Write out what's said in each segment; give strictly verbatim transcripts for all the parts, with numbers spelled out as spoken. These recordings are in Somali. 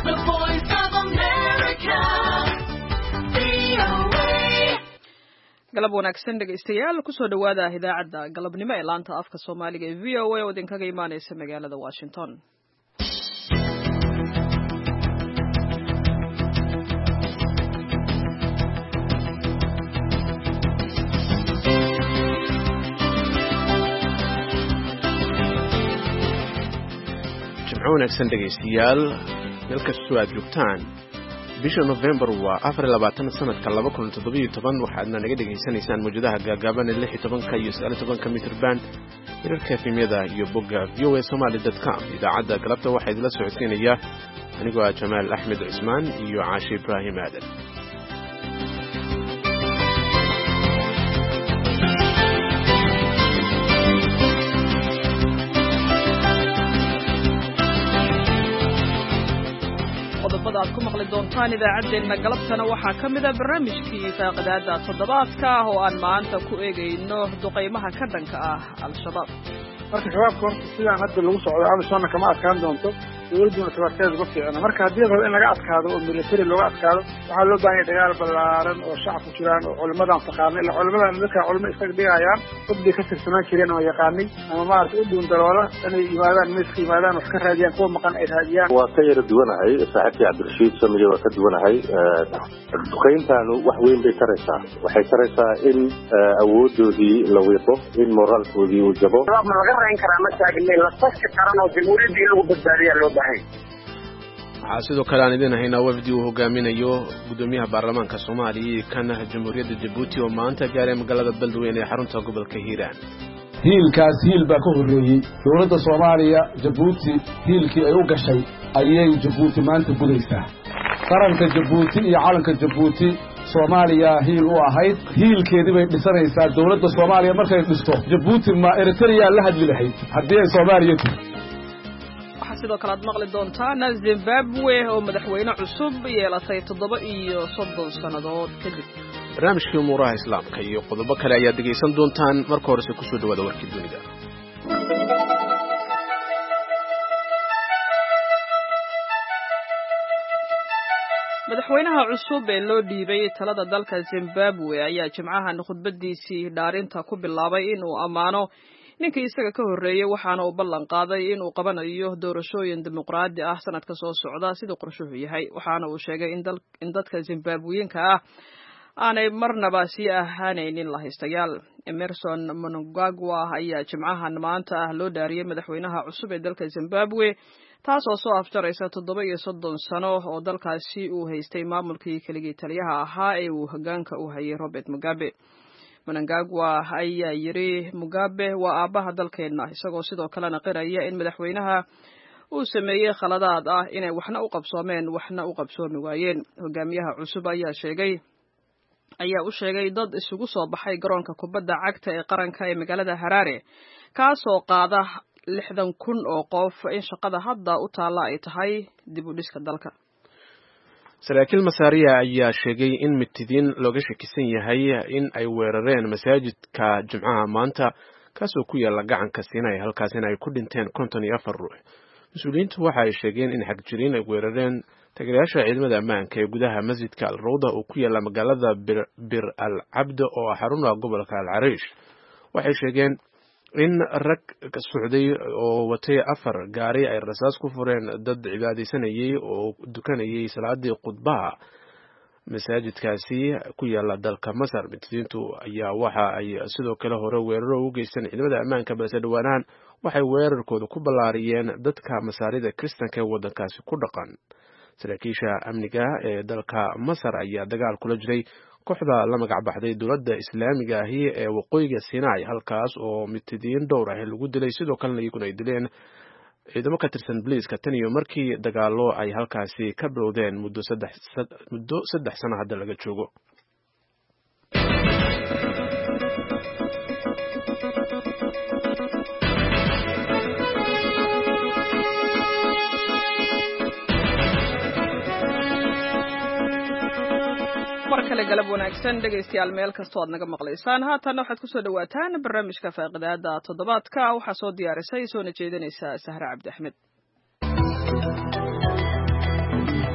The Voice of America. V O A. galab wanaagsan dhegaystayaal kusoo dhawaada idaacadda galabnimo ee laanta afka Soomaaliga ee V O A oo idinkaga imaanaysa magaalada Washington. jimco wanaagsan dhegaystayaal meel kastoo aad joogtaan bisha November waa afar iyo labaatan sanadka laba kun iyo toddoba iyo toban waxaadna naga dhageysanaysaan mawjadaha gaagaaban ee lix iyo toban iyo sagaal iyo toban mitir band hirarka efemyada iyo bogga v o a somali dot com. idaacadda galabta waxaa idila socodsiinaya anigoo ah Jamaal Axmed Cismaan iyo Caashi Ibraahim Aadan. qodobada aad ku maqli doontaan idaacadeena galabtana waxaa ka mid ah barnaamijkii faaqadaada toddobaadka ah oo aan maanta ku eegayno duqeymaha ka dhanka ah al-shabaab. marka shabaabka horta sidaan hadda lagu socdo amisonna kama adkaan doonto dowladuna shabaabkeeda uga fiicna marka haddii rabo in laga adkaado oo military looga adkaado waxaa loo baahan yahay dagaal ballaaran oo shacabku jiraan oo culimadan taqaana ilaa culimadan dadka culimo isaga dhigayaan dad bay ka tirsanaan jireen oo yaqaanay ama maaragtay u dhuun daloola inay yimaadaan miiska yimaadaan wax ka raadiyaan kuwa maqan ay raadiyaan. waa ka yara duwanahay saaxiibkii cabdirashiid samiye waa ka duwanahay duqeyntaanu wax weyn bay taraysaa waxay taraysaa in awoodoodii la wiiqo in moraalkoodii uu jabo waxaa sidoo kale aan idin haynaa wafdi uu hogaaminayo gudoomiyaha baarlamaanka Soomaaliya iyo kan jamhuuriyadda Djibouti oo maanta gaaray magaalada Beledweyne ee xarunta gobolka Hiiraan. hiilkaas hiil baa ka horreeyey dowladda Soomaaliya Djibouti hiilkii ay u gashay ayay Djibouti maanta gudaysaa qaranka Djibouti iyo calanka Djibouti Soomaaliya hiil u ahayd hiilkeedii bay dhisanaysaa dowladda Soomaaliya markay dhisto Djibouti ma Eritrea la hadli lahayd haddii ay Soomaaliya tahay. waxaa sidoo kale aad maqli doontaan Zimbabwe oo madaxweyne cusub yeelatay toddoba iyo soddon sannadood kadib. barnaamijkii umuuraha islaamka iyo qodobo kale ayaad dhegaysan doontaan marka horese kusoo dhawaada warkii dunida. madaxweynaha cusub ee loo dhiibay talada dalka Zimbabwe ayaa jimcahan khudbadiisii dhaarinta ku bilaabay in uu ammaano ninkii isaga ka horreeyay waxaana uu ballan qaaday in uu qabanayo doorashooyin dimuqraadi ah sanadka soo socda siduu qorshuhu yahay waxaana uu sheegay in dadka Zimbabweanka ah aanay marnaba sii ahaanaynin la haystayaal. Emerson Mnangagwa ayaa jimcahan maanta ah loo dhaariyay madaxweynaha cusub ee dalka Zimbabwe taasoo soo afjaraysa toddoba iyo soddon sano oo dalkaasi uu haystay maamulkii keligii taliyaha ahaa ee uu hoggaanka u hayay Robert Mugabe. Mnangagwa ayaa yiri Mugabe waa aabaha dalkeena isagoo sidoo kalena qiraya in madaxweynaha uu sameeyay khaladaad ah inay waxna u qabsoomeen waxna u qabsoomi waayeen. hogaamiyaha cusub ayaa sheegay ayaa u sheegay dad isugu soo baxay garoonka kubadda cagta ee qaranka ee magaalada Harare kaasoo qaada lixdan kun oo qof in shaqada hadda u taala ay tahay dib u dhiska dalka. saraakiil masaariya ayaa sheegay in mitidiin looga shakisan yahay in ay weerareen masaajidka jimcaha maanta kaasoo ku yaala gacanka Sinai halkaasina ay ku dhinteen konton iyo afar ruux. mas-uuliyiintu waxa ay sheegeen in xagjiriin ay weerareen taageerayaasha ciidamada ammaanka ee gudaha masjidka Al-Rawda oo ku yaala magaalada Bir Al-Abd oo xarunta gobolka Al-Arish. waxay sheegeen in rag ka socday oo watay afar gaari ay rasaas ku fureen dad cibaadeysanayay oo dukanayay salaadii khudbaha masaajidkaasi ku yaala dalka Masar. mitidiintu ayaa waxa ay sidoo kale hore weeraro u geysteen ciidamada ammaanka balse dhawaanahan waxay weerarkooda ku ballaariyeen dadka masaarida Kristanka ee waddankaasi ku dhaqan. saraakiisha amniga ee dalka Masar ayaa dagaal kula jiray kooxda la magac baxday dowladda islaamiga ahi ee waqooyiga Sinai halkaas oo mitidiin dhowr ah lagu dilay sidoo kalena iyaguna ay dileen ciidamo ka tirsan booliiska tan iyo markii dagaalo ay halkaasi ka bilowdeen muddo saddex muddo saddex sano hadda laga joogo. markale galab wanaagsan dhegaystayaal meel kastoo aad naga maqlaysaan haatan waxaad ku soo dhawaataan barnaamijka faaqidaada toddobaadka waxaa soo diyaarisay soona jeedinaysa Sahra Cabdi Axmed.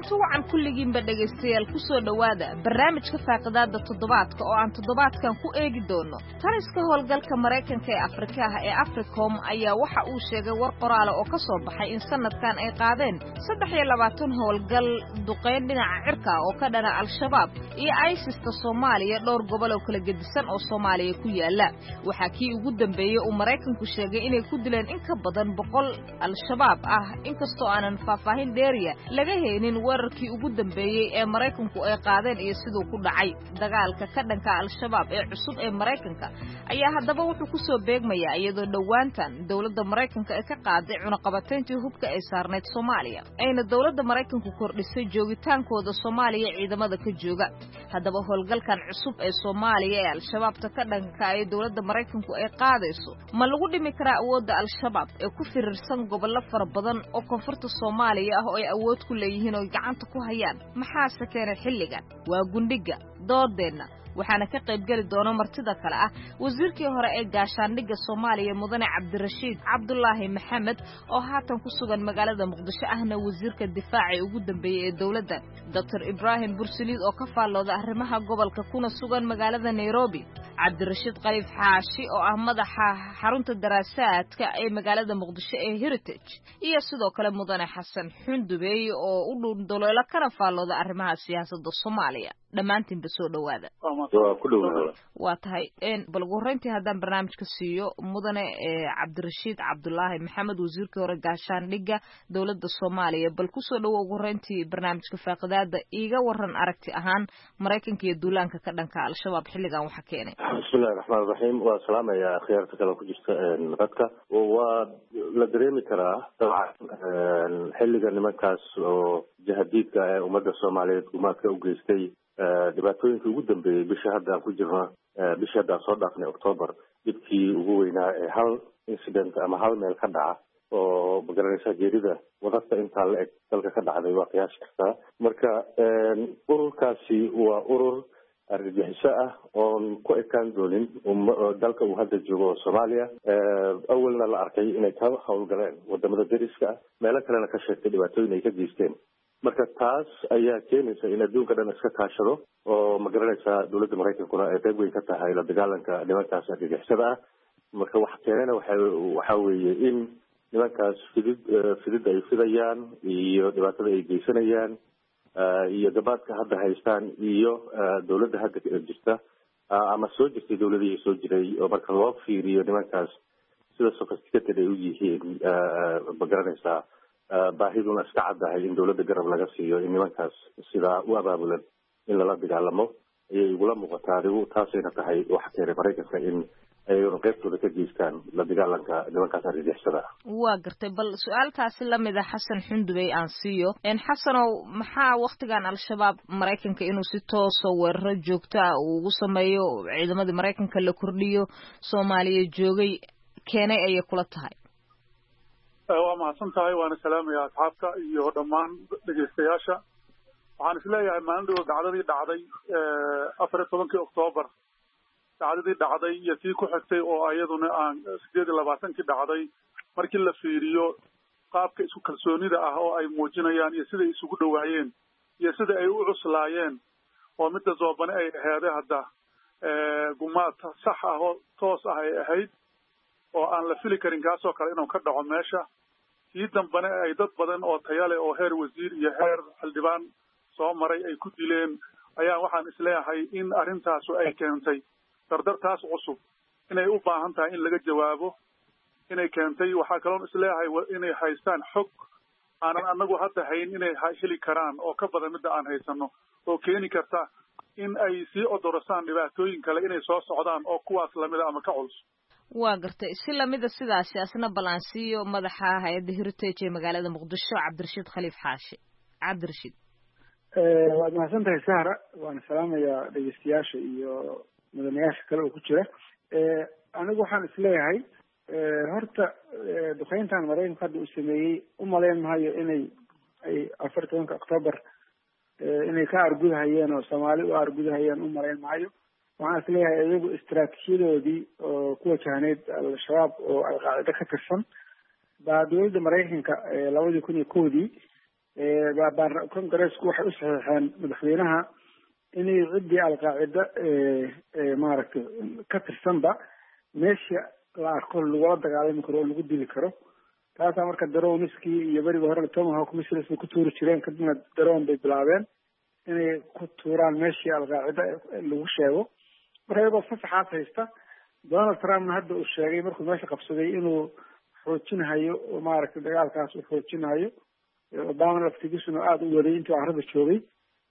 kulanti wacan kulligiinba dhegaystayaal ku soo dhowaada barnaamijka faaqidaada toddobaadka oo aan toddobaadkan ku eegi doono taliska howlgalka maraykanka ee afrikaha ee africom ayaa waxa uu sheegay war qoraala oo ka soo baxay in sanadkan ay qaadeen saddex iyo labaatan howlgal duqeyn dhinaca cirka oo ka dhana al-shabaab iyo aisista soomaaliya dhowr gobol oo kala gedisan oo soomaaliya ku yaala waxaa kii ugu dambeeyey uu maraykanku sheegay inay ku dileen in ka badan boqol al-shabaab ah inkastoo aanan faahfaahin dheeriya laga haynin weerarkii ugu dambeeyey ee maraykanku ay qaadeen iyo siduu ku dhacay dagaalka ka dhanka al-shabaab ee cusub ee maraykanka ayaa haddaba wuxuu ku soo beegmayaa iyadoo dhowaantan dowladda maraykanka ay ka qaaday cunaqabatayntii hubka ay saarnayd soomaaliya ayna dowladda maraykanku kordhisay joogitaankooda soomaaliya ciidamada ka jooga haddaba howlgalkan cusub ee soomaaliya ee al-shabaabta ka dhanka ay dowladda maraykanku ay qaadayso ma lagu dhimi karaa awoodda al-shabaab ee ku firirsan gobollo fara badan oo koonfurta soomaaliya ah oo ay awood ku leeyihiin oo gacanta ku hayaan maxaase keenay xilligan waa gundhiga doodeenna waxaana ka qayb geli doona martida kale ah wasiirkii hore ee gaashaandhigga soomaaliya mudane cabdirashiid cabdulaahi maxamed oo haatan ku sugan magaalada muqdisho ahna wasiirka difaaca ugu dambeeyey ee dowladda doctor ibraahim bursaliid oo ka faallooda arrimaha gobolka kuna sugan magaalada nairobi cabdirashiid khaliif xaashi oo ah madaxa xarunta daraasaadka ee magaalada muqdisho ee heritage iyo sidoo kale mudane xasan xundubeey oo u dhundoloolo kana faallooda arrimaha siyaasadda soomaaliya dhammaantiinba soo dhowaada waa tahay bal ugu horreyntii haddaan barnaamijka siiyo mudane cabdirashiid cabdulaahi maxamed wasiirkii hore gaashaandhigga dowladda soomaaliya bal kusoo dhowo ugu horreyntii barnaamijka faaqidaada iiga waran aragti ahaan maraykanka iyo duulaanka ka dhanka al-shabaab xilligan waxa keenay bismillahi raxmaan raxiim waa salaamaya khiyaarta kale ku jirta dadka waa la dareemi karaa dabcan xilliga nimankaas oo jahadiidka ee ummadda soomaaliyeed gumaadka u geystay dhibaatooyinka ugu dambeeyey bisha hadda aan ku jirno bisha hadda aan soo dhaafnay octoobar dhibkii ugu weynaa ee hal incident ama hal meel ka dhaca oo magaranaysa geerida wadadka intaa la eg dalka ka dhacday waa qiyaasi kartaa marka ururkaasi waa urur argagixiso ah oon ku ekaan doonin dalka uu hadda joogo soomaaliya awalna la arkay inay ka howlgaleen wadamada dariska ah meelo kalena ka sheegtay dhibaatooyin ay ka geysteen marka taas ayaa keenaysa in adduunka dhan iska kaashado oo magaranaysa dowladda maraykankuna ay qayb weyn ka tahay la dagaalanka nimankaas argagixisada ah marka wax keenana waxa waxa weeye in nimankaas fidid fidid ay fidayaan iyo dhibaatada ay geysanayaan iyo gabaadka hadda haystaan iyo dowladda hadda jirta ama soo jirtay dowladihii soo jiray oo marka loo fiiriyo nimankaas sida sophisticated ay u yihiin magaranaysaa baahiduna iska caddahay in dowladda garab laga siiyo in nimankaas sidaa u abaabulan in lala dagaalamo ayay igula muuqataa adigu taasayna tahay waxa keenay maraykanka in ayna qaybtooda ka geystaan la dagaalanka nimankaas argagixisada waa gartay bal su-aaltaasi lamid a xasan xundubey aan siiyo xasanow maxaa waktigan al-shabaab maraykanka inuu si tooso weeraro joogto ah uu ugu sameeyo ciidamadii maraykanka la kordhiyo soomaaliya joogay keenay ayay kula tahay waa mahadsan tahay waana salaamaya asxaabta iyo dhammaan dhegaystayaasha waxaan isleeyahay maalin dhow dacdadii dhacday afar iyo tobankii octoobar dacdadii dhacday iyo tii ku xigtay oo iyaduna aan sideed iyo labaatankii dhacday markii la fiiriyo qaabka isku kalsoonida ah oo ay muujinayaan iyo siday isugu dhowaayeen iyo sida ay u cuslaayeen oo midda zoobane ay aheeday hadda gumaad sax ah oo toos ah ay ahayd oo aan la fili karin kaasoo kale inuu ka dhaco meesha kii dambane ay dad badan oo tayale oo heer wasiir iyo heer xildhibaan soo maray ay ku dileen ayaa waxaan isleeyahay in arrintaasu ay keentay dardartaas cusub inay u baahan tahay in laga jawaabo inay keentay waxaa kaloon isleeyahay inay haystaan xog aanan anagu hadda hayn inay heli karaan oo ka badan midda aan haysano oo keeni karta in ay sii odorosaan dhibaatooyin kale inay soo socdaan oo kuwaas lamida ama ka culus waa gartay si lamida sidaasi asna balansiiyo madaxa hay-adda heritage ee magaalada muqdisho cabdirashiid khaliif xaashi cabdirashiid waad mahadsan tahay sahra waana salaamayaa dhegeystayaasha iyo mudanayaasha kale oo ku jira anigu waxaan isleeyahay horta duqeyntan maraykanka hadda uu sameeyey umalayn mahayo inay ay afar iyo tobanka octoobar inay ka argudahayeen oo soomaali u argudahayeen umalayn mahayo waxaan isleeyahay iyagu istaraatiijiyadoodii oo ku wajahneyd al-shabaab oo alqaacida ka tirsan baa dowladda maraykanka labadii kun iyo kowdii congressku waxay u saxiixeen madaxweynaha inay ciddii alqaacida maaragtay ka tirsanba meesha la arko lagula dagaalami karo oo lagu dili karo. taasaa marka darowniskii iyo beriga hore tomahawk missiles bay ku tuuri jireen, kadibna darown bay bilaabeen inay ku tuuraan meeshii alqaacida lagu sheego. marka iyagoo fasaxaas haysta, donald trumpna hadda uu sheegay markuu meesha qabsaday inuu xoojinahayo oo maaragtay dagaalkaas uu xoojinahayo. obama laftigiisuna aada u waday intuu carrada joogay.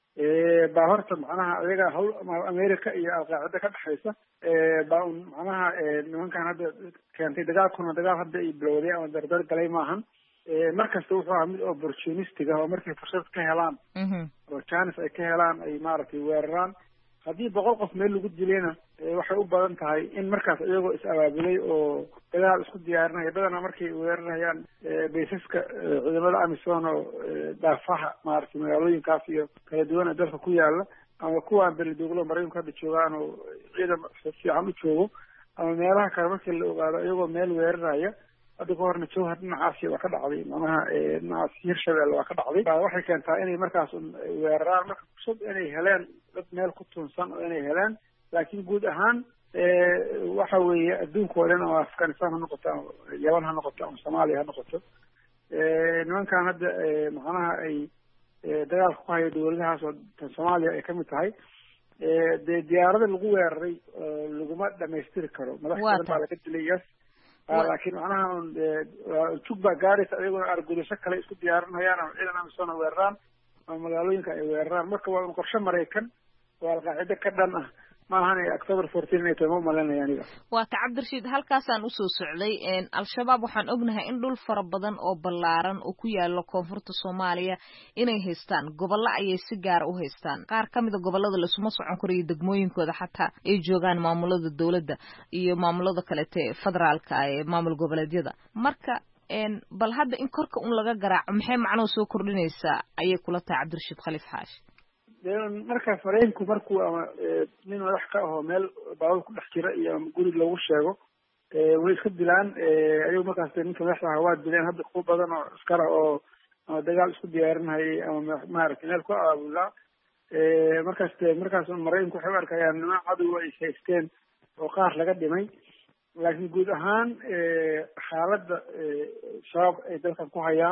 baa horta macnaha iyaga hawl america iyo alqaacida ka dhexaysa baa un macnaha nimankan hadda keentay dagaalkuna dagaal hadda ay bilowday ama dardar galay maahan. markasta wuxuu ahaa mid opportunistic ah oo markay fursad ka helaan oo chance ay ka helaan ay maaragtay weeraraan. haddii boqol qof meel lagu dilayna waxay u badan tahay in markaas iyagoo is abaabulay oo dagaal isku diyaarinaya badana markay weerarayaan baysaska ciidamada amisom oo daafaha maaragtay magaalooyinkaas iyo kala duwan dalka ku yaala, ama kuwaan belidooglo maraykanku hadda joogaan oo ciidan fiican u joogo, ama meelaha kale markii la ogaado iyagoo meel weeraraya. hadda ka horna jowhar dhinacaasi waa ka dhacday, macnaha dhinacaas hirshabelle waa ka dhacday. waxay keentaa inay markaas weeraraan marka fursad inay heleen dad meel ku tuunsan oo inay heleen. laakiin guud ahaan waxa weeye adduunka oo dhan, ama afghanistan ha noqoto ama yaman ha noqoto ama soomaaliya ha noqoto, nimankan hadda macnaha ay dagaalka ku hayo dawladahaas oo tan soomaaliya ay kamid tahay. dee diyaarada lagu weeraray laguma dhamaystiri karo, madax badan baa laga dilay yes, laakiin macnaha jug baa gaaraysa ayaguna argudasho kale isku diyaarinayaan ama ciidan amisom weeraraan ama magaalooyinka ay weeraraan. marka waa un qorshe maraykan oo alqaacida ka dhan ah, maahan october fourteen inay tahay ma malanaya aniga. waa ta cabdirashiid, halkaasaan usoo socday. al-shabaab waxaan ognahay in dhul fara badan oo ballaaran oo ku yaalo koonfurta soomaaliya inay haystaan, gobollo ayay si gaara u haystaan. qaar ka mida gobollada lasuma socon karayo degmooyinkooda, xataa ay joogaan maamulada dawladda iyo maamulada kalete federaalka ee maamul goboleedyada. marka bal hadda in korka un laga garaaco maxay macnoo soo kordhinaysaa ayay kula tahay cabdirashiid khaliif xaashi? markaas maraykanku markuu ama nin madax ka ahoo meel baabul ku dhex jira iyo ama guri loogu sheego way iska dilaan. ayagu markaas ninka madaxda aha waa dileen. hadda kuwa badan oo askar ah oo ama dagaal isku diyaarinhayay ama maaragtay meel ku abaabulaa. markaas markaas maraykanku waxay u arkayaan niman cadow ay haysteen oo qaar laga dhimay. laakiin guud ahaan xaaladda shabaab ay dalkan ku hayaan,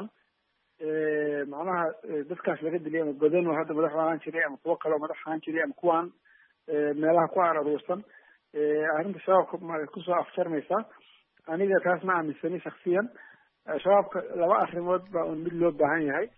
macnaha dadkaas laga dilay ama godan oo hadda madax ahaan jiray ama kuwo kale oo madax ahaan jiray ama kuwaan meelaha ku araruursan, arrinta shabaabka ma kusoo afjarmaysaa. aniga taas ma aaminsani shaksiyan. shabaabka laba arrimood baa un mid loo baahan yahay.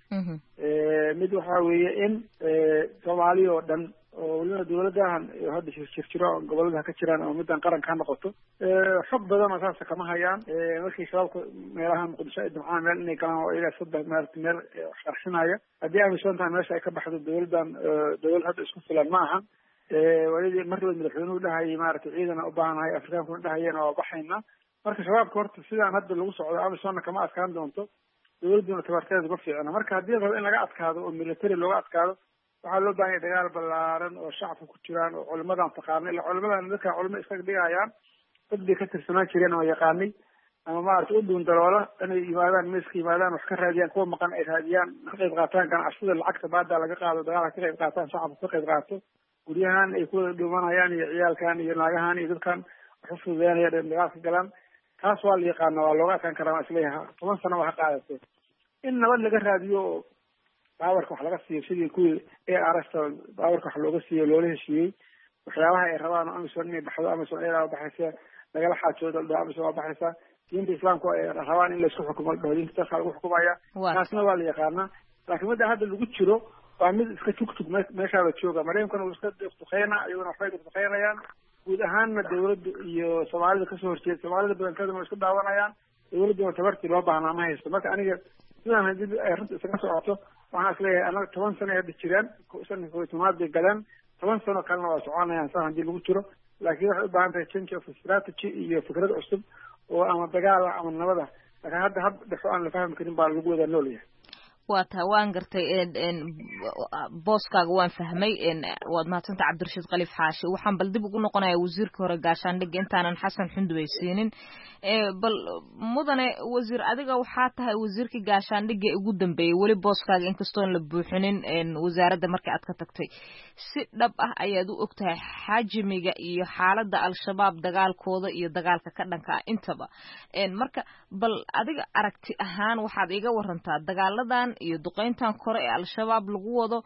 mid waxa weeye in soomaaliya oo dhan oo weliba dawladahan hadda jirjiro gobolada ka jiraan ama middan qaranka ha noqoto, xog badan oo saasa kama hayaan. markii shabaabka meelaha muqdisho ay damcaan meel inay galaan oo iyagaa saddex maaragtay meel qarxinaya, haddii amisom tahay meesha ay ka baxdo dawladdan dawlad hadda isku filan ma ahan. waladii markaba madaxweynuhu dhahayay maaragtay ciidana u baahanahay, afrikaankuna dhahayeen waa baxayna. marka shabaabka horta sidaan hadda lagu socdo amisomna kama adkaan doonto, dawladduna tabarteeda uga fiicna. marka haddii la rabo in laga adkaado oo military looga adkaado, waxaa loo baahan yahay dagaal ballaaran oo shacabka ku jiraan oo culimadan taqaana. ila culimadan dadka culimo iskaga dhigayaan dad bay ka tirsanaan jireen oo yaqaanay ama maaragtay u dhuun daloola inay yimaadaan meeska yimaadaan wax ka raadiyaan, kuwa maqan ay raadiyaan, ka qayb qaataan ganacsida lacagta baada laga qaado dagaalka ka qayb qaataan, shacabka ka qayb qaato, guryahan ay kuwada dhuumanayaan iyo ciyaalkan iyo naagahan iyo dadkan wax u fududeynaya dagaalka galaan. taas waa la yaqaana, waa looga adkaan karaa. waa isleeyahay toban sano waa ka qaadatay in nabad laga raadiyo oo baawarka wax laga siiyo, sidii kuwii a r sta baawarka wax looga siiyo loola heshiiyey. waxyaabaha ay rabaan oo amisom inay baxdo, amisom iyadaa baxaysa, lagala xaajoodo ladhaho amisom waa baxaysa. diinta islaamku ay rabaan in laisku xukumo ladhaho diinta dalka lagu xukumaya. taasna waa la yaqaanaa. laakiin midda hadda lagu jiro waa mid iska tugtug meeshaaba jooga. maraykankuna uu iska duqduqeyna, iyaguna waxbay duqduqeynayaan. guud ahaanna dawladda iyo soomaalida kasoo horjeeda, soomaalida badankaduna waa isku daawanayaan. dawladduna tabartii loo baahnaa ma haysto. marka aniga sidaan hadii ay runta isaga socoto, waxaan isleeyahay anaga toban sano ay hadda jiraan, sanka kow iyo tobnaad bay galeen, toban sano kalena waa soconayaan saan hadii lagu jiro. laakiin waxay u baahan tahay change of strategy iyo fikrad cusub oo ama dagaala ama nabada. laakiin hadda hab dhexo aan la fahmi karin baa lagu wada nool yahay. waa taa waan gartay booskaaga waan fahmay waad mahadsanta cabdirashiid khaliif xaashi waxaan bal dib ugu noqonayaa wasiirka hore gaashaandhigga intaanan xasan xundubay siinin bal mudane wasiir adiga waxaa tahay wasiirkii gaashaandhigga ugu dambeeyey weli booskaaga inkastoon la buuxinin wasaaradda markii aad ka tagtay si dhab ah ayaad u ogtahay xajmiga iyo xaaladda al-shabaab dagaalkooda iyo dagaalka ka dhanka ah intaba marka bal adiga aragti ahaan waxaad iga warantaa dagaaladan iyo duqeyntan kore ee al-shabaab lagu wado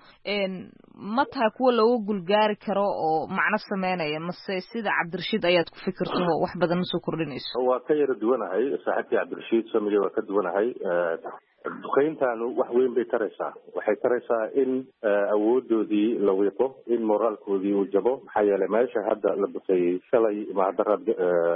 ma tahay kuwa looga gulgaari karo oo macno sameynaya mase sida cabdirashiid ayaad ku fikirto wax badan ma soo kordhinayso waa ka yara duwanahay saaxiibkii cabdirashiid samige waa ka duwanahay duqeyntaanu wax weyn bay taraysaa waxay taraysaa in awoodoodii la wiiqo in moraalkoodii uu jabo maxaa yeelay meesha hadda la bufeeyey shalay mahadaraad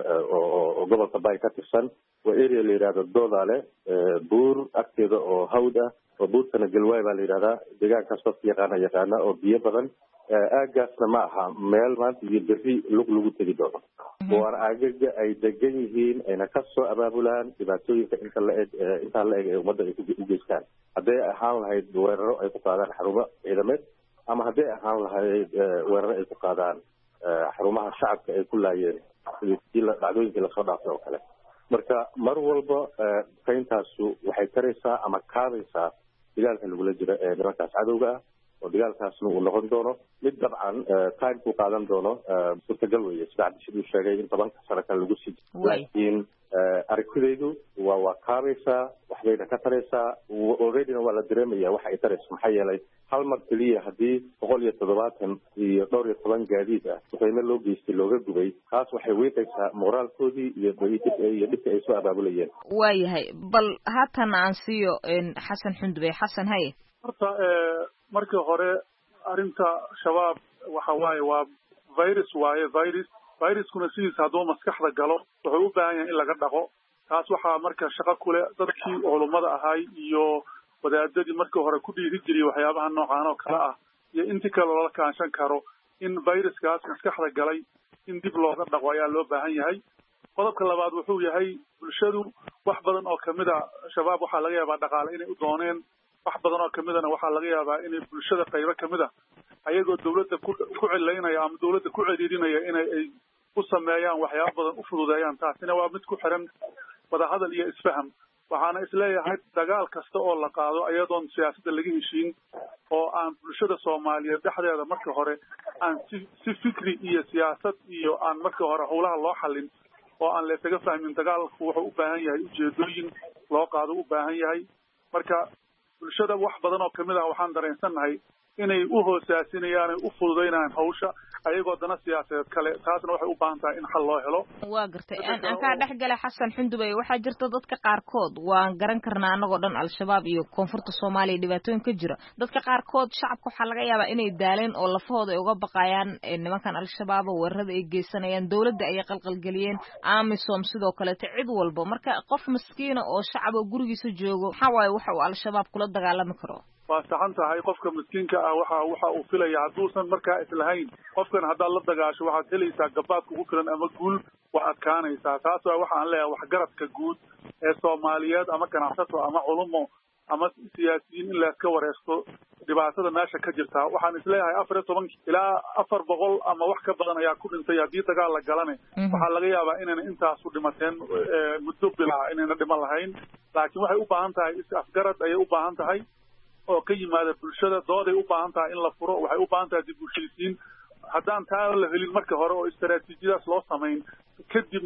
oo gobolka bay ka tirsan waa area la yidhahdo doodaale buur agteeda oo hawd ah oo buurtana galwaay baa la yidhahdaa deegaankaas dadka yaqaana yaqaana oo biyo badan aagaasna ma aha meel maanta iyo berri lug lagu tegi doono waana aagaga ay degan yihiin ayna ka soo abaabulaan dhibaatooyinka inta la eg intaa la eg ee ummadda ay u geystaan hadday ahaan lahayd weeraro ay ku qaadaan xarumo ciidameed ama hadday ahaan lahayd weeraro ay ku qaadaan xarumaha shacabka ay ku laayeen sidii dhacdooyinkii lasoo dhaafay oo kale marka mar walba duqeyntaasu waxay taraysaa ama kaadaysaa dagaalka lagula jiro ee nimankaas cadowga ah oo dagaalkaasna uu noqon doono mid dabcan time ku qaadan doono suurtagal weeye sida cabdishid uu sheegay in tobanka sano kale lagu sii laakiin aragtidaydu waa waa kaabaysaa waxbayna ka taraysaa alreadyna waa la dareemaya waxa ay tarayso maxaa yeelay hal mar keliya haddii boqol iyo toddobaatan iyo dhowr iyo toban gaadiid ah duqeymo loo geystay looga gubay taas waxay wiiqaysaa moraalkoodii iyo iyo dhibka ay soo abaabulayeen waayahay bal haatan aan siiyo xasan xundubey xasan haye horta markii hore arrinta shabaab waxa waaye waa virus waaye virus viruskuna sidiisa hadduu maskaxda galo wuxuu u baahan yahay in laga dhaqo taas waxaa marka shaqo kule dadkii culummada ahay iyo wadaadadii markii hore ku dhiiri jiriyay waxyaabaha noocaan oo kale ah iyo intii kale loola kaanshan karo in viruskaas maskaxda galay in dib looga dhaqo ayaa loo baahan yahay qodobka labaad wuxuu yahay bulshadu wax badan oo kamid a shabaab waxaa laga yaabaa dhaqaale inay u dooneen wax badan oo kamidana waxaa laga yaabaa inay bulshada qaybo kamid a ayagoo dawladda ku ku cilaynaya ama dawladda ku ciriirinaya inay ay u sameeyaan waxyaaba badan u fududeeyaan taasina waa mid ku xiran wadahadal iyo isfaham waxaana isleeyahay dagaal kasta oo la qaado ayadoon siyaasadda laga heshiin oo aan bulshada soomaaliyeed dhexdeeda marka hore aan si si fikri iyo siyaasad iyo aan marka hore howlaha loo xallin oo aan laysaga fahmin dagaalku wuxuu u baahan yahay ujeedooyin loo qaado u baahan yahay marka bulshada wax badan oo kamid ah waxaan dareensannahay inay u hoosaasinayaan ay u fududaynayaan hawsha ayagoo dana siyaasadeed kale taasna waxay u baahan tahay in xal loo helo waa gartay aan aan kaa dhex galay xasan xundubey waxaa jirta dadka qaarkood waan garan karnaa anagoo dhan al-shabaab iyo koonfurta soomaaliya dhibaatooyin ka jira dadka qaarkood shacabka waxaa laga yaabaa inay daaleen oo lafahooda ay uga baqayaan nimankan al-shabaab oo weerarada ay geysanayaan dawladda ayay qalqalgeliyeen amisom sidoo kaleeto cid walba marka qof maskiina oo shacab oo gurigiisa joogo maxaa waaye waxa uu al-shabaab kula dagaalami karo waa saxan tahay qofka miskiinka ah waxa waxa uu filaya hadduusan markaa islahayn qofkan haddaad la dagaasho waxaad helaysaa gabaad kugu filan ama guul waa adkaanaysaa taas waa waxaan leeyahay waxgaradka guud ee soomaaliyeed ama ganacsato ama culumo ama siyaasiyiin in layska wareesto dhibaatada meesha ka jirta waxaan isleeyahay afar iyo toban ilaa afar boqol ama wax ka badan ayaa ku dhintay haddii dagaal la galane waxaa laga yaabaa inayna intaasu dhimateen muddo bilaa inayna dhiman lahayn laakiin waxay u baahan tahay is afgarad ayay u baahan tahay oo ka yimaada bulshada dooday u baahan tahay in la furo waxay u baahan tahay dib u heshiisiin haddaan taa la helin marka hore oo istaraatiijiyadaas loo samayn kadib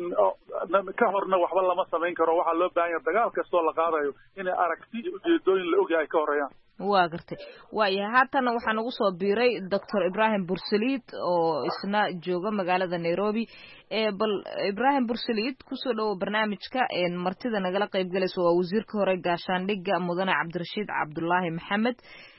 ka horna waxba lama samayn karo waxaa loo baahan yahay dagaal kastoo la qaadayo inay aragti iyo ujeedooyin la ogyahay ka horeeyaan waa gartay waayahay haatana waxaa nagu soo biiray doctor ibrahim bursaliid oo isna jooga magaalada nairobi bal ibrahim bursaliid kusoo dhawo barnaamijka martida nagala qaybgalaysa waa wasiirka hore gaashaandhigga mudane cabdirashiid cabdullaahi maxamed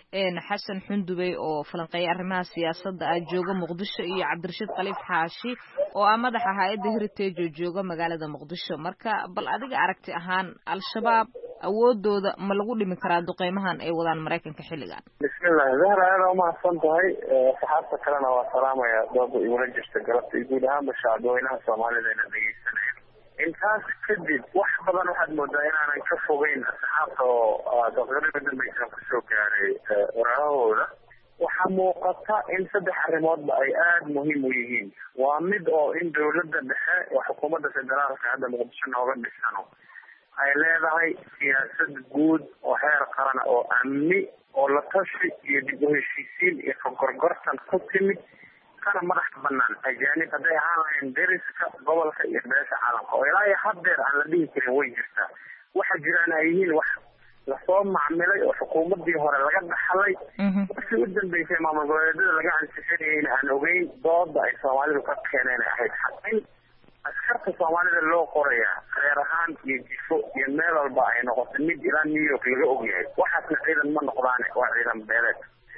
xasan xundubey oo falanqeeya arrimaha siyaasadda ah jooga muqdisho iyo cabdirashiid khaliif xaashi oo ah madaxa hay-adda heritage oo jooga magaalada muqdisho marka bal adiga aragti ahaan al-shabaab awoodooda ma lagu dhimi karaa duqeymahan ay wadaan maraykanka xilligan bismillahi zahra aada umahadsan tahay saxaabta kalena waa salaamaya dooda igula jirta galabta iyo guud ahaanba shacabweynaha soomaalida ina dhegeysanaya in taas kadib wax badan waxaad moodaa inaanan ka fogeyn asxaabta oo daqiiqadii ugu dambaysa kusoo gaaray waraahahooda waxaa muuqata in saddex arrimoodba ay aada muhiim u yihiin. waa mid oo in dawladda dhexe oo xukuumadda federaalka hadda muqdisho nooga dhisano ay leedahay siyaasad guud oo heer qarana oo amni oo la tashi iyo dib u heshiisiin iyo kagorgortan ku timid kana madax banaan ajaanib hadday ahaan lahayn deriska gobolka iyo beesha caalamka oo ilaa iyo haddeer aan la dhihi karin way jirtaa. waxa jiraan ay yihiin wax lasoo macmilay oo xukuumadii hore laga dhaxlay markii u dambeysay maamul goboleedyada laga ansixinayeyna aan ogeyn dooda ay soomaalidu ka keeneen ahayd xaqin askarta soomaalida loo qorayaa reer ahaan iyo jifo iyo meel walba ay noqotay mid ilaa new york laga ogyahay waxaasna ciidan ma noqdaane waa ciidan beeleed.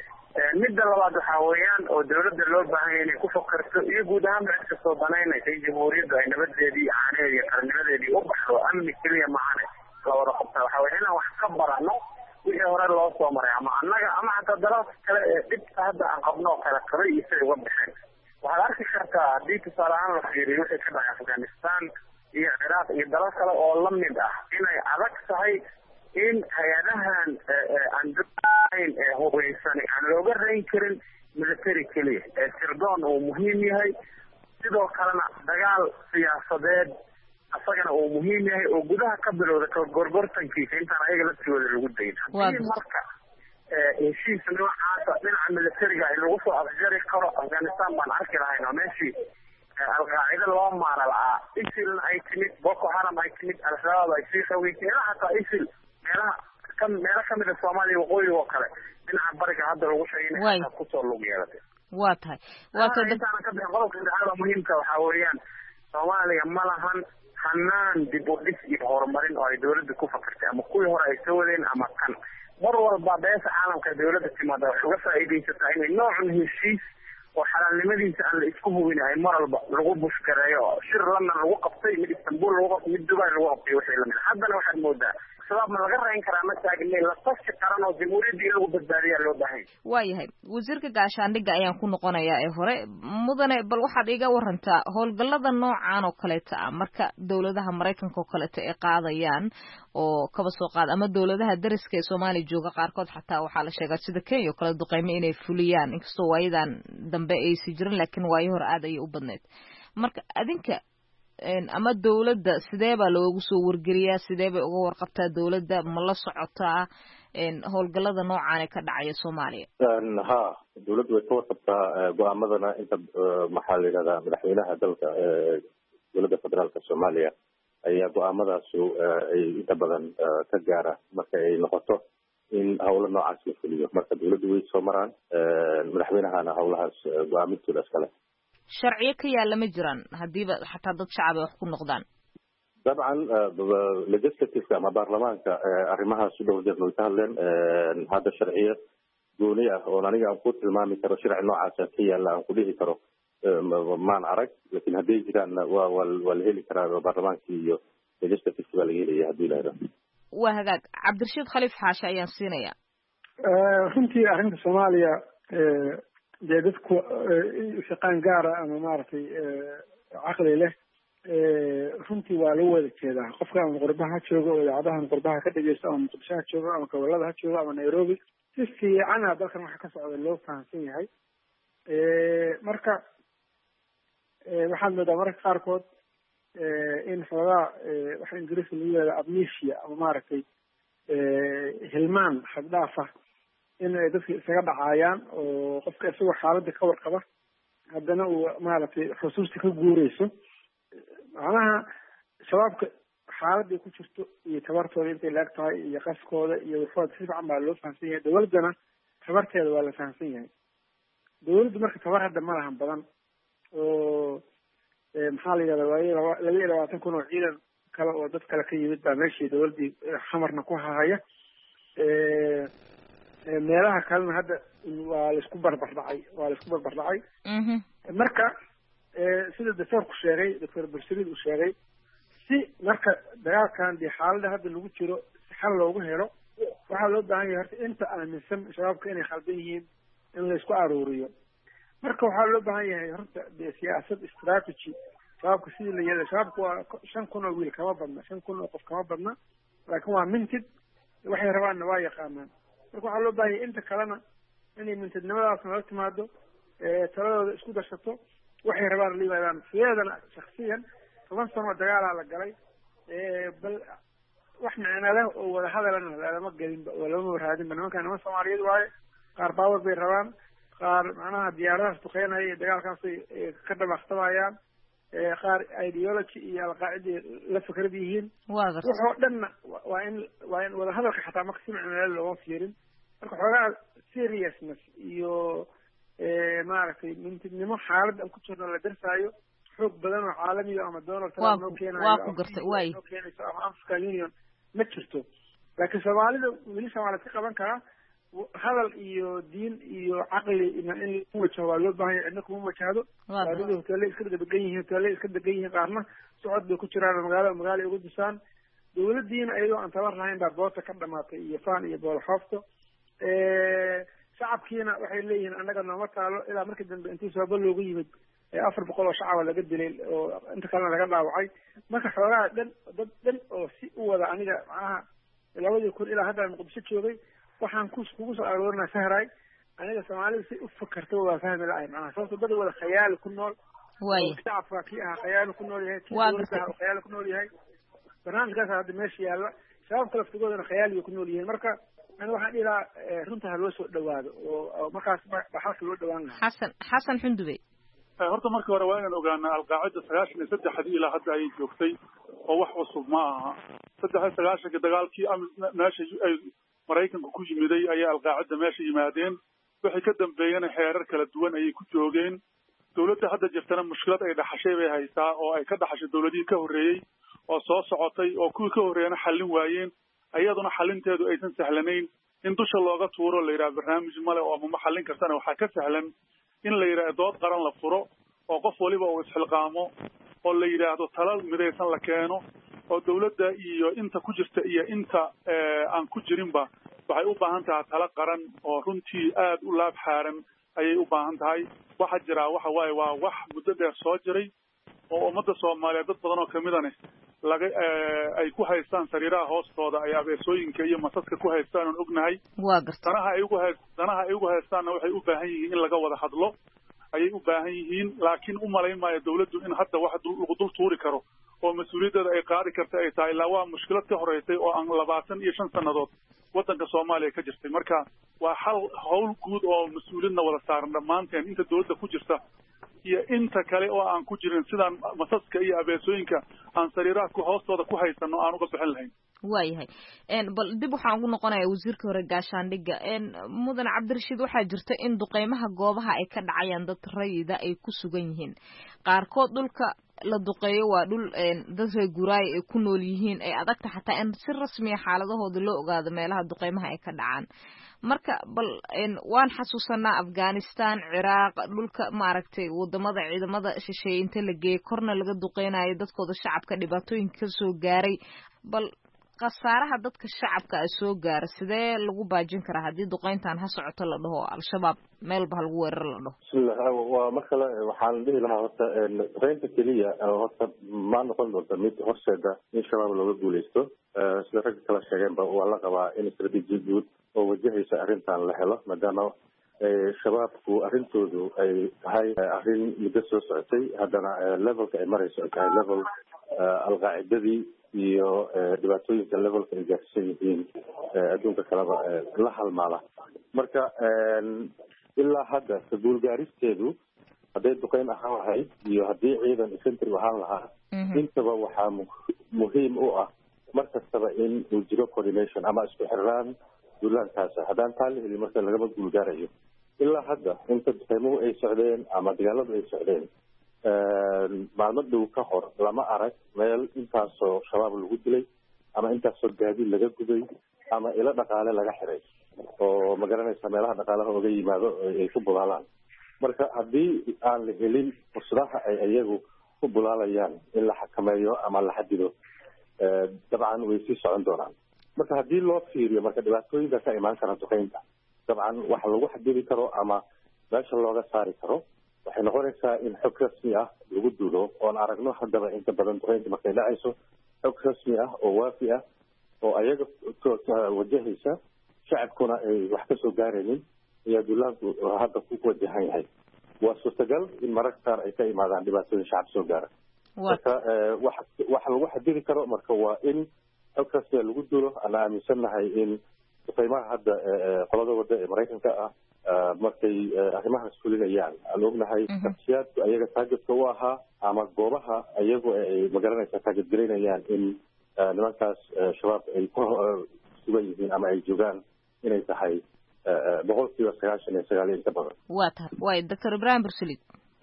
midda labaad waxaa weeyaan oo dawladda loo baahanya inay ku fakarto iyo guud ahaan cid kastoo danaynaysa in jamhuuriyaddu ay nabadeedii caaneed iyo qarnimadeedii u baxdo amni keliya macane la wada qabtaa waxaa weya inaan wax ka barano wixii hore loo soo maray ama annaga ama xataa dalalka kale ee dhibka hadda aan qabno oo kale qabay iyo siday uga baxeen. waxaad arki kartaa haddii tusaale ahaan la fiiriyo wixii ka dhacay afghanistan iyo ciraaq iyo dalal kale oo lamid ah inay adag tahay in hay-adahan aan daayn ee hubeysan aan looga rayn karin military keliya ee sirdoon uu muhiim yahay sidoo kalena dagaal siyaasadeed asagana uu muhiim yahay oo gudaha ka bilowda ka gorgortankiisa intaan ayaga laftigooda lagu dayn. haddii marka heshiis noocaasa dhinaca militariga in lagu soo afjari karo afghanistan baan arki lahayn oo meeshii alqaacida loo maara la'aa isilna ay timid boko haram ay timid al-shabaab ay sii xogeysay ilaa hataa isil meelaha ka meelo kamid a soomaaliya waqooyiga oo kale dhinaca bariga hadda lagu sheegay inay kusoo lug yeelatay. waa tahay waa tahay intaana ka bixin qodobka saddexaad muhiimka waxaa weeyaan soomaaliya ma lahan hanaan dib u dhis iyo horumarin oo ay dawladda ku fakartay ama kuwii hore ay soo wadeen ama kan mar walba beesha caalamka dawladda timaada waxay uga faa'iidaysataa inay noocun heshiis oo xalaalnimadiisa aan la isku hubinahay mar walba lagu bushkareeyo shir lana lagu qabtay mid istanbul lagu qabtay mid dubai lagu qabtay wixii lamid haddana waxaad moodaa shabaab ma laga rayn karaa ma taagnay la tashi qaran oo jamhuuriyadda in lagu badbaadiyaa loo baahan waayahay wasiirka gaashaandhigga ayaan ku noqonayaa ee hore mudane bal waxaad iga warantaa howlgallada noocan oo kaleeta ah marka dawladaha maraykanka oo kaleeta ay qaadayaan oo kaba soo qaad ama dawladaha dariska ee soomaaliya jooga qaarkood xataa waxaa la sheegaa sida kenya oo kale duqeymo inay fuliyaan inkastoo waayadan dambe aysi jirin laakiin waayo hore aad ayay u badneyd marka adinka ama dawladda sidee baa loogu soo wargeliyaa sidee bay uga warqabtaa dawladda ma la socotaa howlgallada noocaane ka dhacaya soomaaliya? ha dawladdu way ka warqabtaa go-aamadana inta maxaa la yidhahdaa madaxweynaha dalka dowladda federaalka soomaaliya ayaa go-aamadaasu ay inta badan ka gaara marka ay noqoto in hawlo noocaas la fuliyo marka dawladdu way soo maraan madaxweynahana hawlahaas go-aamintooda iskale. sharciyo ka yaalla ma jiraan haddiiba xataa dad shacab ay wax ku noqdaan? dabcan legislativeka ama baarlamaanka arrimahaas u dhow jeer way ka hadleen hadda sharciyo gooni ah oon aniga aan ku tilmaami karo sharci noocaasa ka yaalla aan ku dhihi karo maan arag lakin hadday jiraan wa wa waa la heli karaa baarlamaankii iyo legislativeka baa laga helaya haddii la helo. waa hagaag cabdirashiid khaliif xaashe ayaan siinayaa. runtii arrinta soomaaliya dee dadku shaqaan gaara ama maaragtay caqli leh runtii waa lagu wada jeedaa qofka ama qurbaha ha joogo oo idaacadahan qurbaha ka dhegeysto ama muqdisho ha joogo ama gobolada ha joogo ama nairobi si fiicana dalkan waxa ka socda loo fahamsan yahay. marka waxaad moodaa mararka qaarkood in xoogaa waxa ingiriiska lagu yihahda amnesia ama maaragtay hilmaan xaddhaafa in ay dadka isaga dhacaayaan oo qofka isagoo xaaladda ka warqaba haddana uu maaragtay xusuusta ka guureyso macnaha shabaabka xaaladday ku jirto iyo tabartooda intay laag tahay iyo qaskooda iyo waxooda si fiican baa loo fahamsan yahay dawladdana tabarteeda waa la fahamsan yahay. dawladdu marka tabar hadda ma lahan badan oo maxaa la yidhahda waayo laba laba iyo labaatan kun oo ciidan kale oo dad kale ka yimid baa meeshii dawladdii xamarna ku hahaya meelaha kalena hadda waa laisku barbardhacay waa laisku barbardhacay marka sida doctorku sheegay doctor bursaliid uu sheegay si marka dagaalkan dee xaalada hadda lagu jiro si xal loogu helo waxaa loo baahan yahay horta inta aaminsan shabaabka inay khaldan yihiin in laisku aruuriyo marka waxaa loo baahan yahay horta dee siyaasad strategy shabaabka sidii la yeelay shabaabka waa shan kun oo wiil kama badna shan kun oo qof kama badna laakiin waa mintid waxay rabaanna waa yaqaanaan marka waxaa loo baahanya inta kalena inay mintidnimadaas nala timaado taladooda isku darsato waxay rabaan la yimaadaan sideedana shaksiyan toban sano dagaalaa la galay bal wax micno leh oo wada hadalana lama gelinba oo lama raadinba nimanka niman soomaaliyeed waaye qaar baawar bay rabaan qaar macnaha diyaaradahaas duqeynaya iyo dagaalkaasay ka dhabaaqtabayaan qaar ideology iyo alqaacida la fikrad yihiin waxoo dhanna waa in waa in wada hadalka xataa marka si micno looma fiirin marka xoogaa seriousness iyo maaragtay mintidnimo xaalad aan ku jirno la darsaayo xoog badan oo caalamiya ama donald trump noo keenayo noo keenayso ama african union ma jirto laakiin soomaalida weli soomaaliyad ka qaban karaa hadal iyo diin iyo caqli in lagu wajaho waa loo baahan yahay cidna kuma wajahdo qaarada hoteelle iska degan yihiin hoteelle iska degan yihiin qaarna socod bay ku jiraan magaalo magaalo ay ugu disaan dawladdiina ayadoo aan tabar lahayn baa boota ka dhamaatay iyo faan iyo boolxoofto shacabkiina waxay leeyihiin annaga nooma taalo ilaa markii dambe intii sababa loogu yimid afar boqol oo shacaba laga dilay oo inta kalena laga dhaawacay marka xoogaa dhan dad dhan oo si u wada aniga macnaha labadii kun ilaa hadda muqdisho joogay waxaan ku kugu soo aroorinaa sahray aniga soomaalida si u fakarta waa fahmi la-ay macnaha sababto dad wada khayaali ku nool shacabka kii ahaa khayaali ku nool yahay kii dowladda ahaa khayaali ku nool yahay barnaamijkaas hadda meesha yaalla shabaabka laftigoodana khayaali bay ku nool yihiin marka ani waxaan dhihi lahaa runta ha loo soo dhawaado oo markaas baxalka loo dhawaan lahaa xasan xasan xundube horta markii hore waa inaan ogaanaa alqaacida sagaashan iyo saddexdii ilaa hadda ayay joogtay oo wax cusub ma aha saddex iyo sagaashanka dagaalkii meesha ay maraykanka ku yimiday ayay alqaacida meesha yimaadeen waxay ka dambeeyeen xeerar kala duwan ayay ku joogeen dawladda hadda jirtana mushkilad ay dhaxashay bay haysaa oo ay ka dhaxashay dawladihii ka horreeyey oo soo socotay oo kuwii ka horreeyana xallin waayeen iyaduna xalinteedu aysan sahlanayn in dusha looga tuuro la yidhaha barnaamij male oo mama xallin kartana waxaa ka sahlan in la yidhaahdo dood qaran la furo oo qof waliba uu isxilqaamo oo la yidhaahdo tala midaysan la keeno oo dawladda iyo inta ku jirta iyo inta aan ku jirinba waxay u baahan tahay tala qaran oo runtii aad u laab xaaran ayay u baahan tahay waxa jira waxa waaye waa wax muddo dheer soo jiray oo ummadda soomaaliyeed dad badan oo kamidane laga ay ku haystaan sariiraha hoostooda ay abeesooyinka iyo masaska ku haystaan oon ognahay danaha ay ugu hay danaha ay ugu haystaanna waxay u baahan yihiin in laga wada hadlo ayay u baahan yihiin laakiin u malayn maayo dawladdu in hadda wax lagu dul tuuri karo oo mas-uuliyaddeeda ay qaadi karta ay tahay ilaa waa mushkilad ka horeysay oo aan labaatan iyo shan sannadood waddanka soomaaliya ka jirtay marka waa hal hawl guud oo mas-uuliyadna wada saaran dhammaanteen inta dawladda ku jirta iyo inta kale oo aan ku jirin sidaan masaska iyo abeesooyinka aan sariiraadku hoostooda ku haysano aan uga bixin lahayn waayahay bal dib waxaan ugu noqonayaa wasiirka hore gaashaandhigga mudan cabdirashiid waxaa jirta in duqeymaha goobaha ay ka dhacayaan dad rayida ay ku sugan yihiin qaarkood dhulka la duqeeyo waa dhul dad reer guuraayo ay ku nool yihiin ay adagta xataa in si rasmiya xaaladahooda loo ogaado meelaha duqeymaha ay ka dhacaan marka bal waan xasuusanaa afghanistan ciraaq dhulka maaragtay wadamada ciidamada shisheeye inta la geeyey korna laga duqeynayo dadkooda shacabka dhibaatooyinka ka soo gaaray bal khasaaraha dadka shacabka a soo gaara sidee lagu baajin karaa haddii duqeyntan ha socoto la dhaho al-shabaab meelba ha lagu weerar la dhaho bismillah waa mar kale waxaan dhihi lahaa horta duqeynta keliya horta ma noqon doonta mid horseeda in shabaab looga guuleysto sida ragga kala sheegeenba waa la qabaa in istaraatiiji guud oo wajahaysa arrintan la helo maadaama shabaabku arrintoodu ay tahay arrin muddo soo socotay haddana levelka ay marayso ay tahay level alqaacidadii iyo dhibaatooyinka levelka ay gaarsiisan yihiin adduunka kaleba la halmaala marka ilaa hadda ka guulgaaristeedu hadday duqeyn ahaan lahayd iyo haddii ciidan infantry ahaan lahaa intaba waxaa muhiim u ah mar kastaba in uu jiro coordination ama isku xirnaan duulaankaasa haddaan taa la helin marka lagama guulgaarayo ilaa hadda inta duqeymuhu ay socdeen ama dagaaladu ay socdeen maalmo dhow ka hor lama arag meel intaasoo shabaab lagu dilay ama intaasoo gaadiid laga guday ama ilo dhaqaale laga xiray oo magaranaysa meelaha dhaqaalaha oga yimaado ay ku bulaalaan marka haddii aan la helin fursadaha ay iyagu ku bulaalayaan in la xakameeyo ama la xadido dabcan way sii socon doonaan marka haddii loo fiiriyo marka dhibaatooyinka ka imaan kara duqeynta dabcan waxa lagu xadidi karo ama meesha looga saari karo waxay noqonaysaa in xog rasmi ah lagu duulo oon aragno haddaba inta badan duqeynta markay dhacayso xog rasmi ah oo waafi ah oo ayaga wajahaysa shacabkuna ay wax ka soo gaaraynin ayaa duulaanku hadda ku wajahan yahay. waa suurtagal in mararka qaar ay ka imaadaan dhibaatooyin shacab soo gaara marka wax waxa lagu xadidi karo marka waa in xog rasmi lagu duulo. ana aaminsannahay in duqeymaha hadda qolada wadda ee maraykanka ah markay arrimahaas fulinayaan aan ognahay shakhsiyaadku ayaga taageedka u ahaa ama goobaha ayagu ay magaranaysa taageedgelinayaan in nimankaas shabaab ay ku sugan yihiin ama ay joogaan inay tahay boqolkiiba sagaashan iyo sagaal inta badan. waa tahay waay doctor ibrahim bursulid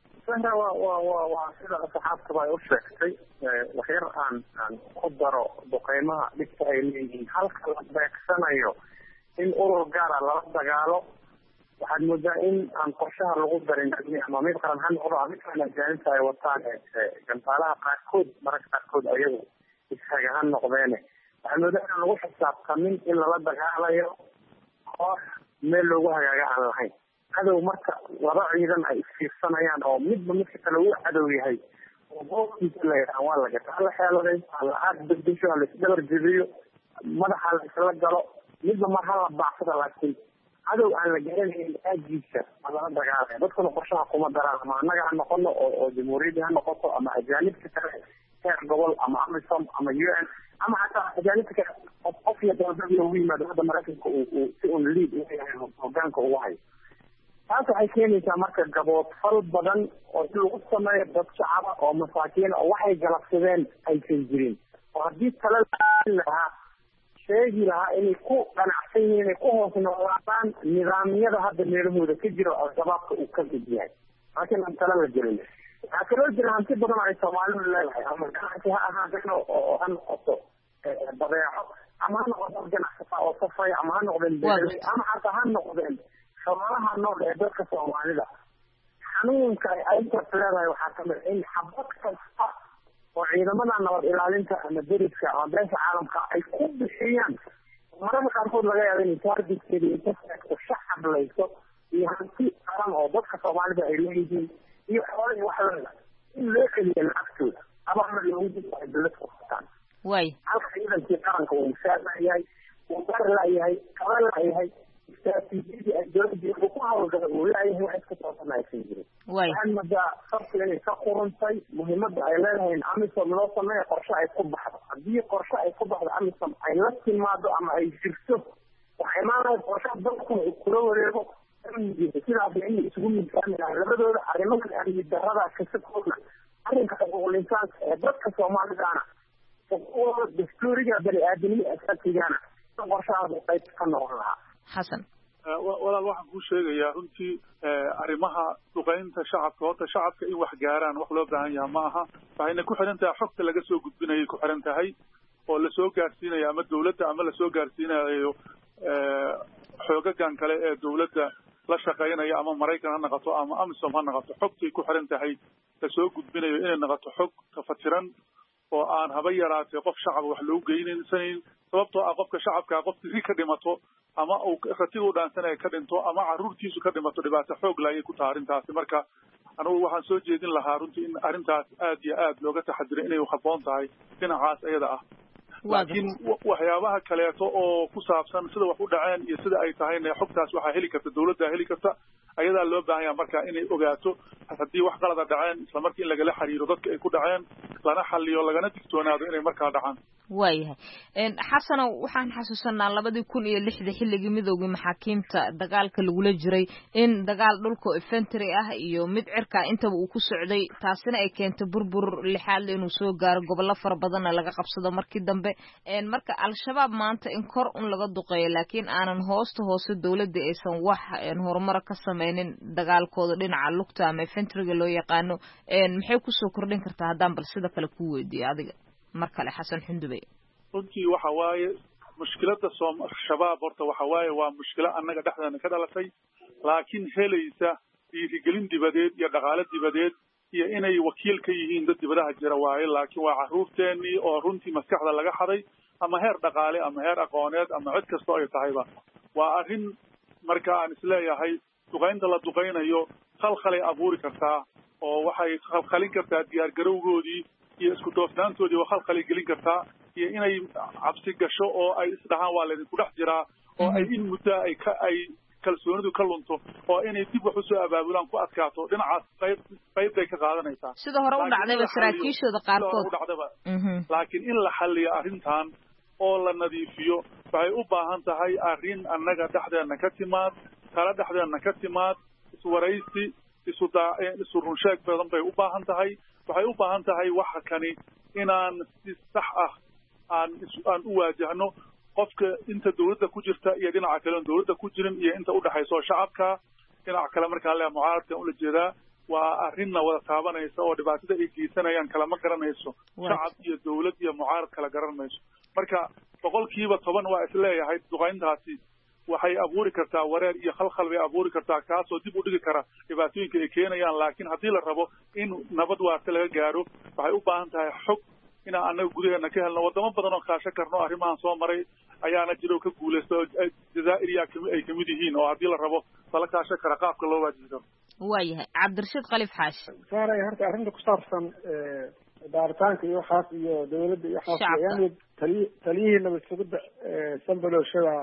waa waa waa waa sida saxaabtaba ay u sheegtay wax yar aan aan ku daro duqeymaha dhibka ay leeyihiin halka la beegsanayo in urur gaara lala dagaalo waxaad moodaa in aan qorshaha lagu darin ama mid qaran ha noqdo ama mid kale ajaanibta ay wataan gantaalaha qaarkood mararka qaarkood ayagu ishaga ha noqdeene waxaad moodaa inaan lagu xisaabtamin in lala dagaalayo koox meel loogu hagaaga aan lahayn. cadow marka laba ciidan ay isfiirsanayaan oo midba midka kale uu cadow yahay oo goobkiisa la yidhaha waa lagataa la xeeladay la aad bedesho la isdabar jebiyo madaxa la isla galo midba mar hala baacsada laakiin cadow aan la garanayn aagiisa lala dagaalaya. dadkuna qorshaha kuma daraan ama annaga ha noqono oo oo jamhuuriyadda ha noqoto ama ajaanibka kale heer gobol ama amisom ama u n ama hataa ajaanibka kale qof qof iyo dowladda loogu yimaado hadda maraykanka uu si un liid u yahay hogaanka ugu hayo. taas waxay keenaysaa marka gaboodfal badan oo in lagu sameeyo dad shacaba oo masaakiina oo waxay galabsadeen aysan jirin oo haddii tala lahaa sheegi lahaa inay ku ganacsan yihiin inay ku hoos noolaadaan nidaamyada hadda meelahooda ka jira oo shabaabka uu ka mid yahay laakiin aan tala la gelin. waxaa kaloo jira hanti badan oo ay soomaalidu leedahay ama ganacsi ha ahaadeen oo ha noqoto badeeco ama ha noqoto ganacsata oo safaya ama ha noqdeen beeraley ama hataa ha noqdeen xoolaha nool ee dadka soomaalida. xanuunka ay ayntaas leedahay waxaa kamid in xabad kasta oo ciidamada nabad ilaalinta ama deriska ama beesha caalamka ay ku bixiyaan mararka qaarkood laga yaaba inay taargetkeeda inta seegto shacab layso iyo hanti qaran oo dadka soomaalida ay leeyihiin iyo xoolo iyo wax lamida in loo celiyo lacagtooda abana loogu dib ay dowlad ku qabtaan. way halka ciidankii qaranka uu musaar layahay uu dar layahay kaba layahay استراتيجية الدولة بقوة ولا هي واحد كتير ما يصير. وهم ده صرف يعني كقرن شيء مهمة عيلانها إن عم يصير لا صنع قرشة يكون بحر. دي قرشة يكون بحر عم يصير عيلات ما ده عم يشرسه وحمانا قرشة بقوم يكلوا ويربوا. كده عبيني يسوون من كامل على بدو على ممكن يعني يتدرب كسب كلنا. أنا كتبوا الإنسان بس كسر ما بدأنا. فهو دستوري قبل آدمي أساسي جانا. قرشة بقيت كنورها. xasan walaal waxaan kuu sheegayaa runtii arrimaha duqeynta shacabka horta shacabka in wax gaaraan wax loo baahan yaha ma aha waxayna ku xiran tahay xogta laga soo gudbinayay ku xiran tahay oo lasoo gaarsiinayo ama dawladda ama lasoo gaarsiinayo xoogagan kale ee dawladda la shaqaynaya ama maraykan ha noqoto ama amisom ha noqoto xogtay ku xiran tahay lasoo gudbinayo inay noqoto xog tafatiran oo aan haba yaraatee qof shacab wax loogu geynaysanin sababtoo ah qofka shacabka qofkii si ka dhimato ama uu ratiga u dhaansanaya ka dhinto ama caruurtiisu ka dhimato dhibaato xoog la ayay ku tahay arrintaasi marka anugu waxaan soo jeedin lahaa runtii in arrintaas aad iyo aad looga taxadiro inay habboon tahay dhinacaas iyada ah laakiin waxyaabaha kaleeto oo ku saabsan sida wax u dhaceen iyo sida ay tahayna xogtaas waxaa heli karta dawladda heli karta ayadaa loo baahan yahay marka inay ogaato haddii wax qalada dhaceen isla markii in lagala xiriiro dadka ay ku dhaceen lana xaliyo lagana digtoonaado inay markaa dhacaan waayahay xasano waxaan xasuusanaa labadii kun iyo lixda xilligii midoogii maxaakiimta dagaalka lagula jiray in dagaal dhulka infantry ah iyo mid cirka intaba uu ku socday taasina ay keentay burbur lixaad inuu soo gaaro gobollo fara badanna laga qabsado markii dambe marka al-shabaab maanta in kor un laga duqeeyo laakiin aanan hoosta hoose dawladda aysan wax horumar ka sameynin dagaalkooda dhinaca lugta ama infantryga loo yaqaano maxay kusoo kordhin kartaa haddaan bal sida kale ku weydiiyo adiga mar kale xasan xundubey runtii waxa waaye mushkiladda soom shabaab horta waxa waaye waa mushkilo annaga dhexdeena ka dhalatay laakiin helaysa dhiirigelin dibadeed iyo dhaqaale dibadeed iyo inay wakiil ka yihiin dad dibadaha jira waaye laakiin waa carruurteennii oo runtii maskaxda laga xaday ama heer dhaqaale ama heer aqooneed ama cid kastoo ay tahayba waa arrin marka aan isleeyahay duqaynta la duqaynayo khalkhalay abuuri kartaa oo waxay khalkhalin kartaa diyaargarowgoodii iyo isku doofnaantoodii oo khalkhalay gelin kartaa iyo inay cabsi gasho oo ay isdhahaan waa laydinku dhex jiraa oo ay in muddo ay ka ay kalsoonidu ka lunto oo inay dib wax usoo abaabulaan ku adkaato dhinacaas qayb qayb bay ka qaadanaysaa sida hore u dhacdayba saraakiishooda qaarkood u dhacdaba laakiin in la xalliyo arrintan oo la nadiifiyo waxay u baahan tahay arrin annaga dhexdeena ka timaad kala dhexdeena ka timaad iswaraysi isu daa isu runsheeg badan bay u baahan tahay waxay u baahan tahay waxa kani inaan si sax ah aan aan u waajahno qofka inta dawladda ku jirta iyo dhinaca kale oo dawladda ku jirin iyo inta u dhaxayso shacabka dhinaca kale marka la mucaaradka ula jeedaa waa arrinna wada taabanaysa oo dhibaatada ay geysanayaan kala ma garanayso shacab iyo dawlad iyo mucaarad kala garanayso marka boqolkiiba toban waa isleeyahay duqayntaasi waxay abuuri kartaa wareer iyo khalkhal bay abuuri kartaa kaasoo dib u dhigi kara dhibaatooyinka ay keenayaan laakiin haddii la rabo in nabad waarta laga gaaro waxay u baahan tahay xog inaan annaga gudaheena ka helno wadamo badan oo kaashan karno arrimahan soo maray ayaana jiro ka guulaysta oo jazaa'iriya ay kamid yihiin oo haddii la rabo lala kaashan kara qaabka loo waajibo waayahay cabdirashiid khaliif xaashi saaray horta arrinta ku saabsan baaritaanka iyo waxaas iyo dawladda iyo waxaas ayaan taliy taliyihii nabad sugidda sanbalooshada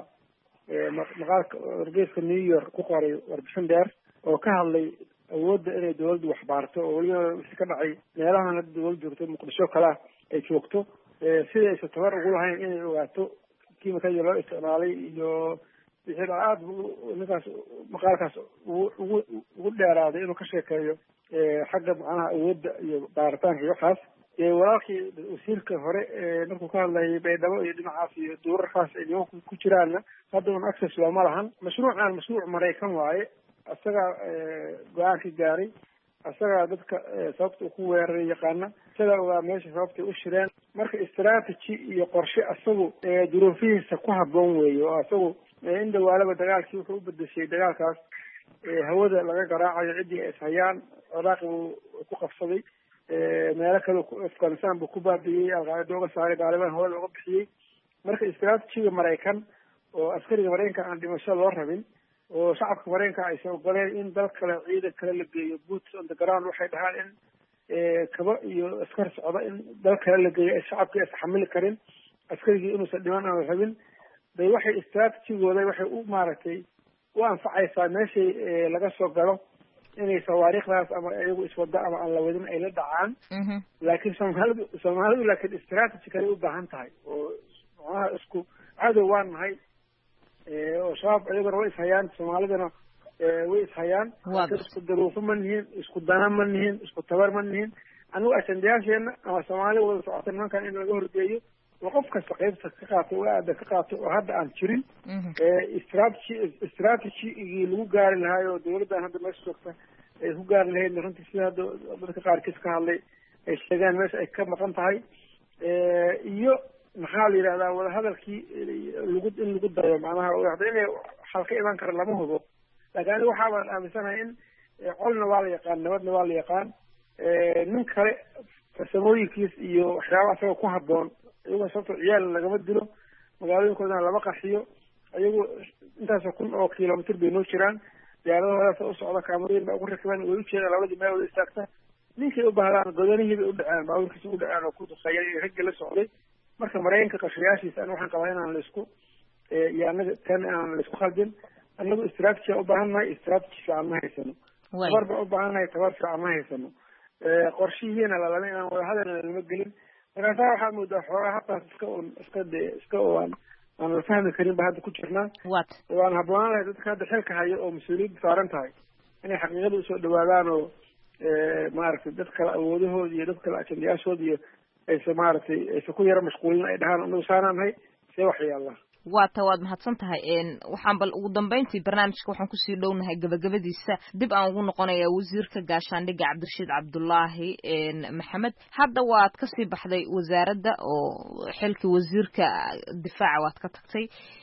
maqaalka wargeyska new york ku qoray warbixin dheer oo ka hadlay awoodda inay dawladdu wax baarto oo weliba wixii ka dhacay meelahan hadda dawlad joogto muqdisho kale ay joogto sidii aysan tabar ugu lahayn inay ogaato kiimikadii loo isticmaalay iyo wixii aada ninkaas maqaalkaas ugu ugu dheeraaday inuu ka sheekeeyo xagga macnaha awoodda iyo baaritaanka iyo waxaas walaalkii wasiirka hore markuu ka hadlayay baydhabo iyo dhinacaas iyo duurarkaas ay nimanku ku jiraanna hadda un access looma lahan mashruucan mashruuc maraykan waaye isagaa go-aankii gaaray isagaa dadka sababta uu ku weeraray yaqaana isagaa ogaa meesha sababtay u shireen marka strategy iyo qorshe isagu duruufihiisa ku habboon weeye oo isagu in dhawaalaba dagaalkii wuxuu u bedeshay dagaalkaas hawada laga garaacayo ciddii ay ishayaan ciraaqi buu ku qabsaday meelo kale afghanistan buu ku baabi'iyey alqaacida uga saaray gaaliban hawada uga bixiyey marka strategiga maraykan oo askariga maraykanka aan dhimasho loo rabin oo shacabka maraykanka aysan ogoleen in dal kale ciidan kale la geeyo boots on the ground waxay dhahaan in kaba iyo askar socda in dal kale la geeyo shacabkii aysan xamili karin askarigii inuusan dhiman aan rabin bay waxay strategigooda waxay u maaragtay u anfacaysaa meeshay laga soo galo inay sawaariikhdaas ama iyagu iswada ama aan la wadin ay la dhacaan laakiin soomaalidu soomaalidu laakiin strategy kale u baahan tahay oo macnaha isku cadow waan nahay oo shabaab iyaguna way ishayaan soomaalidana way ishayaan isku daruufo ma nihiin isku dana ma nihiin isku tabar ma nihiin anigu ajandayaasheena ama soomaali wada socota nimankan in laga horgeeyo oo qof kasta qaybta ka qaato oo aada ka qaato oo hadda aan jirin strategy strategigii lagu gaari lahaay oo dawladdan hadda meesha joogta ay ku gaari lahayd runtii sida hadda dadka qaarkiis ka hadlay ay sheegaan meesha ay ka maqan tahay iyo maxaa la yidhahdaa wadahadalkii lagu in lagu dayo macnaha hadda inay xal ka iman kara lama hubo laakiin aniga waxaa baan aaminsanahay in colna waa la yaqaan nabadna waa la yaqaan nin kale farsamooyinkiis iyo waxyaaba asagoo ku habboon iyagoo sababto ciyaal lagama dilo magaalooyinkoodana lama qarxiyo iyagu intaasoo kun oo kilomitr bay noo jiraan diyaaradahoodaas u socda kaamarooyin ba ugu rakibaan way ujeedaan labadii meel wada istaagta ninkay u baahdaan godanihii bay u dhaceen baabuurkiisa u dhaceen oo ku duqeeyay iyo raggii la socday marka maraykanka qashriyaashiisa an waxaan qabaa inaan laisku iyo anaga tan inaan laisku khaldin anagu strategy u baahan nahay strategy fiican ma haysano tabar baan u baahan nahay tabar fiican ma haysano qorshihiina lalama inaan wadahadalna lama gelin markaasaa waxaad moodaa xoogaa hataas iska un iska de iska aan aan la fahmi karin ba hadda ku jirnaa waan habboonaan lahay dadka hadda xilka haya oo mas-uuliyadda saaran tahay inay xaqiiqada usoo dhawaadaan oo maaragtay dad kale awoodahooda iyo dad kale ajandayaashooda iyo aysa maaragtay aysa ku yaro mashquulin ay dhahaan anagu saanaanahay see wax yaallaa waata waad mahadsan tahay waxaan bal ugu dambeyntii barnaamijka waxaan kusii dhownahay gabagabadiisa dib aan ugu noqonayaa wasiirka gaashaandhigga cabdirashiid cabdullaahi maxamed hadda waad kasii baxday wasaaradda oo xilkii wasiirka difaaca waad ka tagtay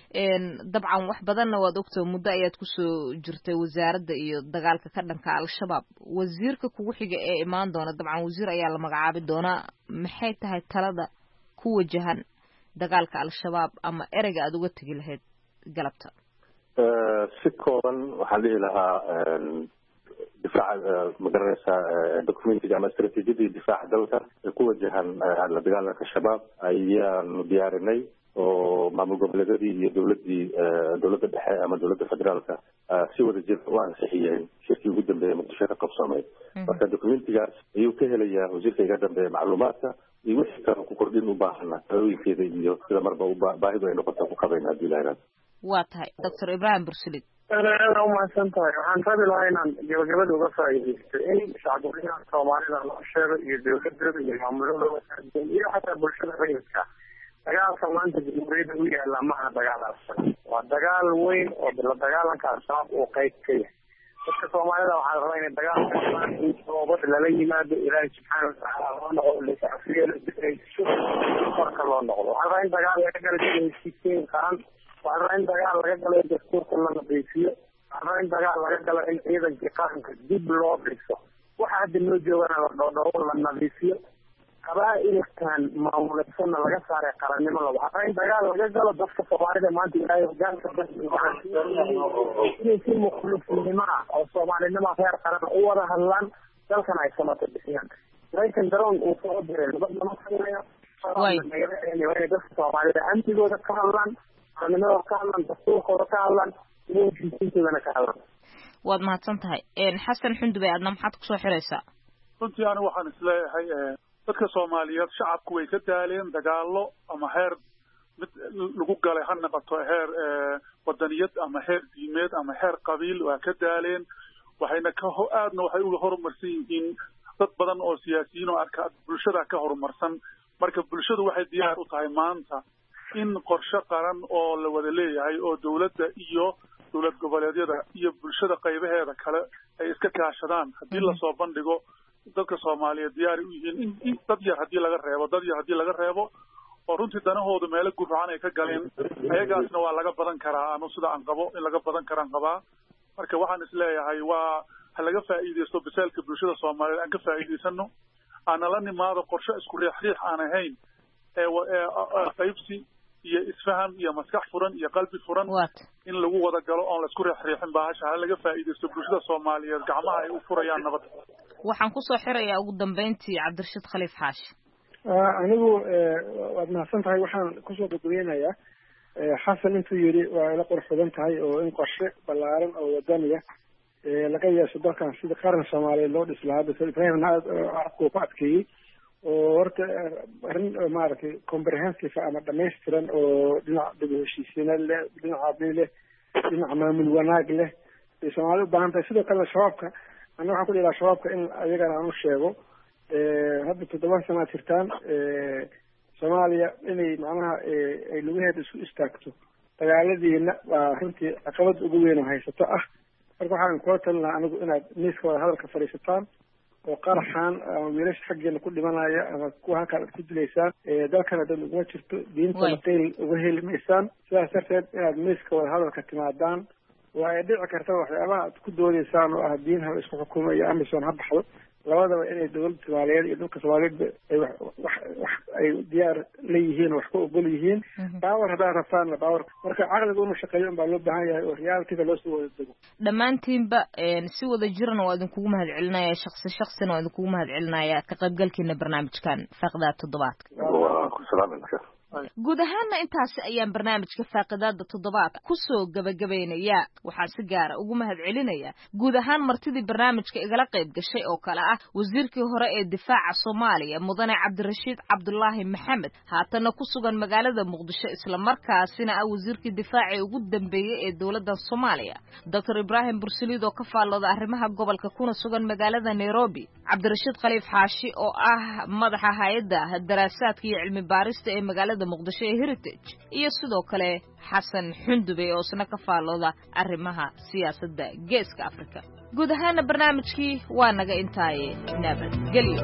dabcan wax badanna waad ogtay muddo ayaad kusoo jirtay wasaaradda iyo dagaalka ka dhanka al-shabaab wasiirka kugu xiga ee imaan doona dabcan wasiir ayaa la magacaabi doonaa maxay tahay talada ku wajahan dagaalka al-shabaab ama ereyga aada uga tegi lahayd galabta si kooban waxaan dhihi lahaa difaaca magaranaysa documentiga ama istaraatiijiyadii difaaca dalka ee ku wajahan la dagaalanka shabaab ayaanu diyaarinay oo maamul goboleedyadii iyo dowladii dowladda dhexe ama dowladda federaalka si wada jir u ansixiyeen shirkii ugu dambeeyay muqdisho ka qabsoomay marka documentigaas ayuu ka helayaa wasiirka iga dambeeya macluumaadka iyo wixii kale ku kordhin u baahana talooyinkeeda iyo sida marba baahidu ay noqota ku qabayna haddii la yidhahdo waa tahay doctor ibrahim bursulid aad umahadsan tahay waxaan rabi lahaa inaan gabagabada uga faa'iidaysto in shacabweynaha soomaalida loo sheego iyo dowladooda iyo maamuladooda iyo xataa bulshada rayidka dagaalka maanta jamhuuriyadda u yaala maaha dagaal asal waa dagaal weyn oo la dagaalanka al-shabaab uu qayb ka yahay dadka soomaalida waxaa rabaa inay dagaalka in toobad lala yimaado ilaahay subxaana watacaala loo noqo lasafiyo ladegeyso korka loo noqdo waxaa rabaa in dagaal laga gala heshiisiin qaran waxaa rabaa in dagaal laga galo in dastuurka la nadiifiyo waxaa rabaa in dagaal laga galo in ciidankii qaranka dib loo dhiso waxa hadda noo joogana la dhoodhoobo la nadiifiyo qabaa-ilkan maamulaysanna laga saaray qarannimo laba waxaa rabaa in dagaal laga galo dadka soomaalida maanta ilaahay hogaanka inay si mukhlisnimo ah oo soomaalinimo reer qaran u wada hadlaan dalkan ay samata bixiyaan maraykan daroon uu soo diray nabad lama sameeyo inay dadka soomaalida amnigooda ka hadlaan qarnimadooda ka hadlaan dastuurkooda ka hadlaan iyo heshiisiintoodana ka hadlaan waad mahadsan tahay xasan xundube adna maxaad kusoo xiraysaa runtii anigu waxaan isleeyahay dadka soomaaliyeed shacabku way ka daaleen dagaalo ama heer mid lagu galay ha noqoto heer wadaniyad ama heer diimeed ama heer qabiil waa ka daaleen waxayna ka aadna waxay uga horumarsan yihiin dad badan oo siyaasiyiin oo arka bulshada ka horumarsan marka bulshadu waxay diyaar u tahay maanta in qorshe qaran oo la wada leeyahay oo dowladda iyo dowlad goboleedyada iyo bulshada qaybaheeda kale ay iska kaashadaan haddii lasoo bandhigo dadka soomaaliyeed diyaari u yihiin in dad yar haddii laga reebo dad yar haddii laga reebo oo runtii danahoodu meelo gurracan ay ka galeen ayagaasna waa laga badan karaa anu sida aan qabo in laga badan karaan qabaa marka waxaan isleeyahay waa ha laga faa'iidaysto bisaalka bulshada soomaaliyeed aan ka faa'iidaysano aana la nimaado qorshe isku riix riix aan ahayn ee qaybsi iyo isfaham iyo maskax furan iyo qalbi furan in lagu wada galo oon la isku riix riixin baahasha ha laga faa'iidaysto bulshada soomaaliyeed gacmaha ay u furayaan nabad waxaan kusoo xirayaa ugu dambeyntii cabdirashiid khaliif xaashi anigu waad mahadsan tahay waxaan kusoo gudweynayaa xasan intuu yidhi waa ila qurxudan tahay oo in qorshe ballaaran oo wadaniya laga yeesho dalkan sida qaran soomaaliyeed loo dhis lahaa doctor ibrahimna arabku ku adkeeyey oo horta arrin maaragtay comprehensive ama dhamaystiran oo dhinac dib u heshiisiina leh dhinac abni leh dhinac maamul wanaag leh ay soomaalida u baahan tahay sidoo kalena shabaabka ana waxaan ku dhilaha shabaabka in ayagana aan u sheego hadda toddoba sanaad jirtaan soomaaliya inay macnaha ay lugaheeda isku istaagto dagaaladiina waa runtii caqabad ugu weyn oo haysato ah marka waxaan kula talin lahaa anigu inaad miiska wada hadalka fadhiisataan oo qaraxaan ama wiilasha xaggeena ku dhimanaya ama kuwa halkaan aad ku dilaysaan dalkana dad uguma jirto diintana qeyl uga heli maysaan sidaas darteed inaad miiska wada hadalka timaadaan waa ay dhici karta waxyaabaha aad ku doodaysaan oo ah diin haba isku xukumo iyo amison ha baxdo labadaba inay dowladda soomaaliyeed iyo dalka soomaaliyeedba ay wax wax wax ay diyaar leeyihiin oo wax ka ogol yihiin baawar haddaad rabtaanna baawar marka caqliga inu shaqeeyo unbaa loo baahan yahay oo realityga loo soo wada dego dhammaantiinba si wada jirana waa idinkugu mahad celinaya shaksi shaksina waa idinkugu mahad celinaya ka qaybgalkiina barnaamijkan faaqidaa toddobaadka guud ahaanna intaasi ayaan barnaamijka faaqidaada toddobaadka kusoo gabagabaynayaa waxaan si gaara ugu mahad celinaya guud ahaan martidii barnaamijka igala qayb gashay oo kale ah wasiirkii hore ee difaaca soomaaliya mudane cabdirashiid cabdulaahi maxamed haatana ku sugan magaalada muqdisho islamarkaasina ah wasiirkii difaaci ugu dambeeyey ee dowladda soomaaliya doctor ibrahim bursulid oo ka faallooda arrimaha gobolka kuna sugan magaalada nairobi cabdirashiid khaliif xaashi oo ah madaxa hay-adda daraasaadka iyo cilmi baarista ee magaalada muqdisho ee heritage iyo sidoo kale xasan xundube oo isna ka faallooda arrimaha siyaasadda geeska afrika guud ahaana barnaamijkii waa naga intaaye nabadgelyo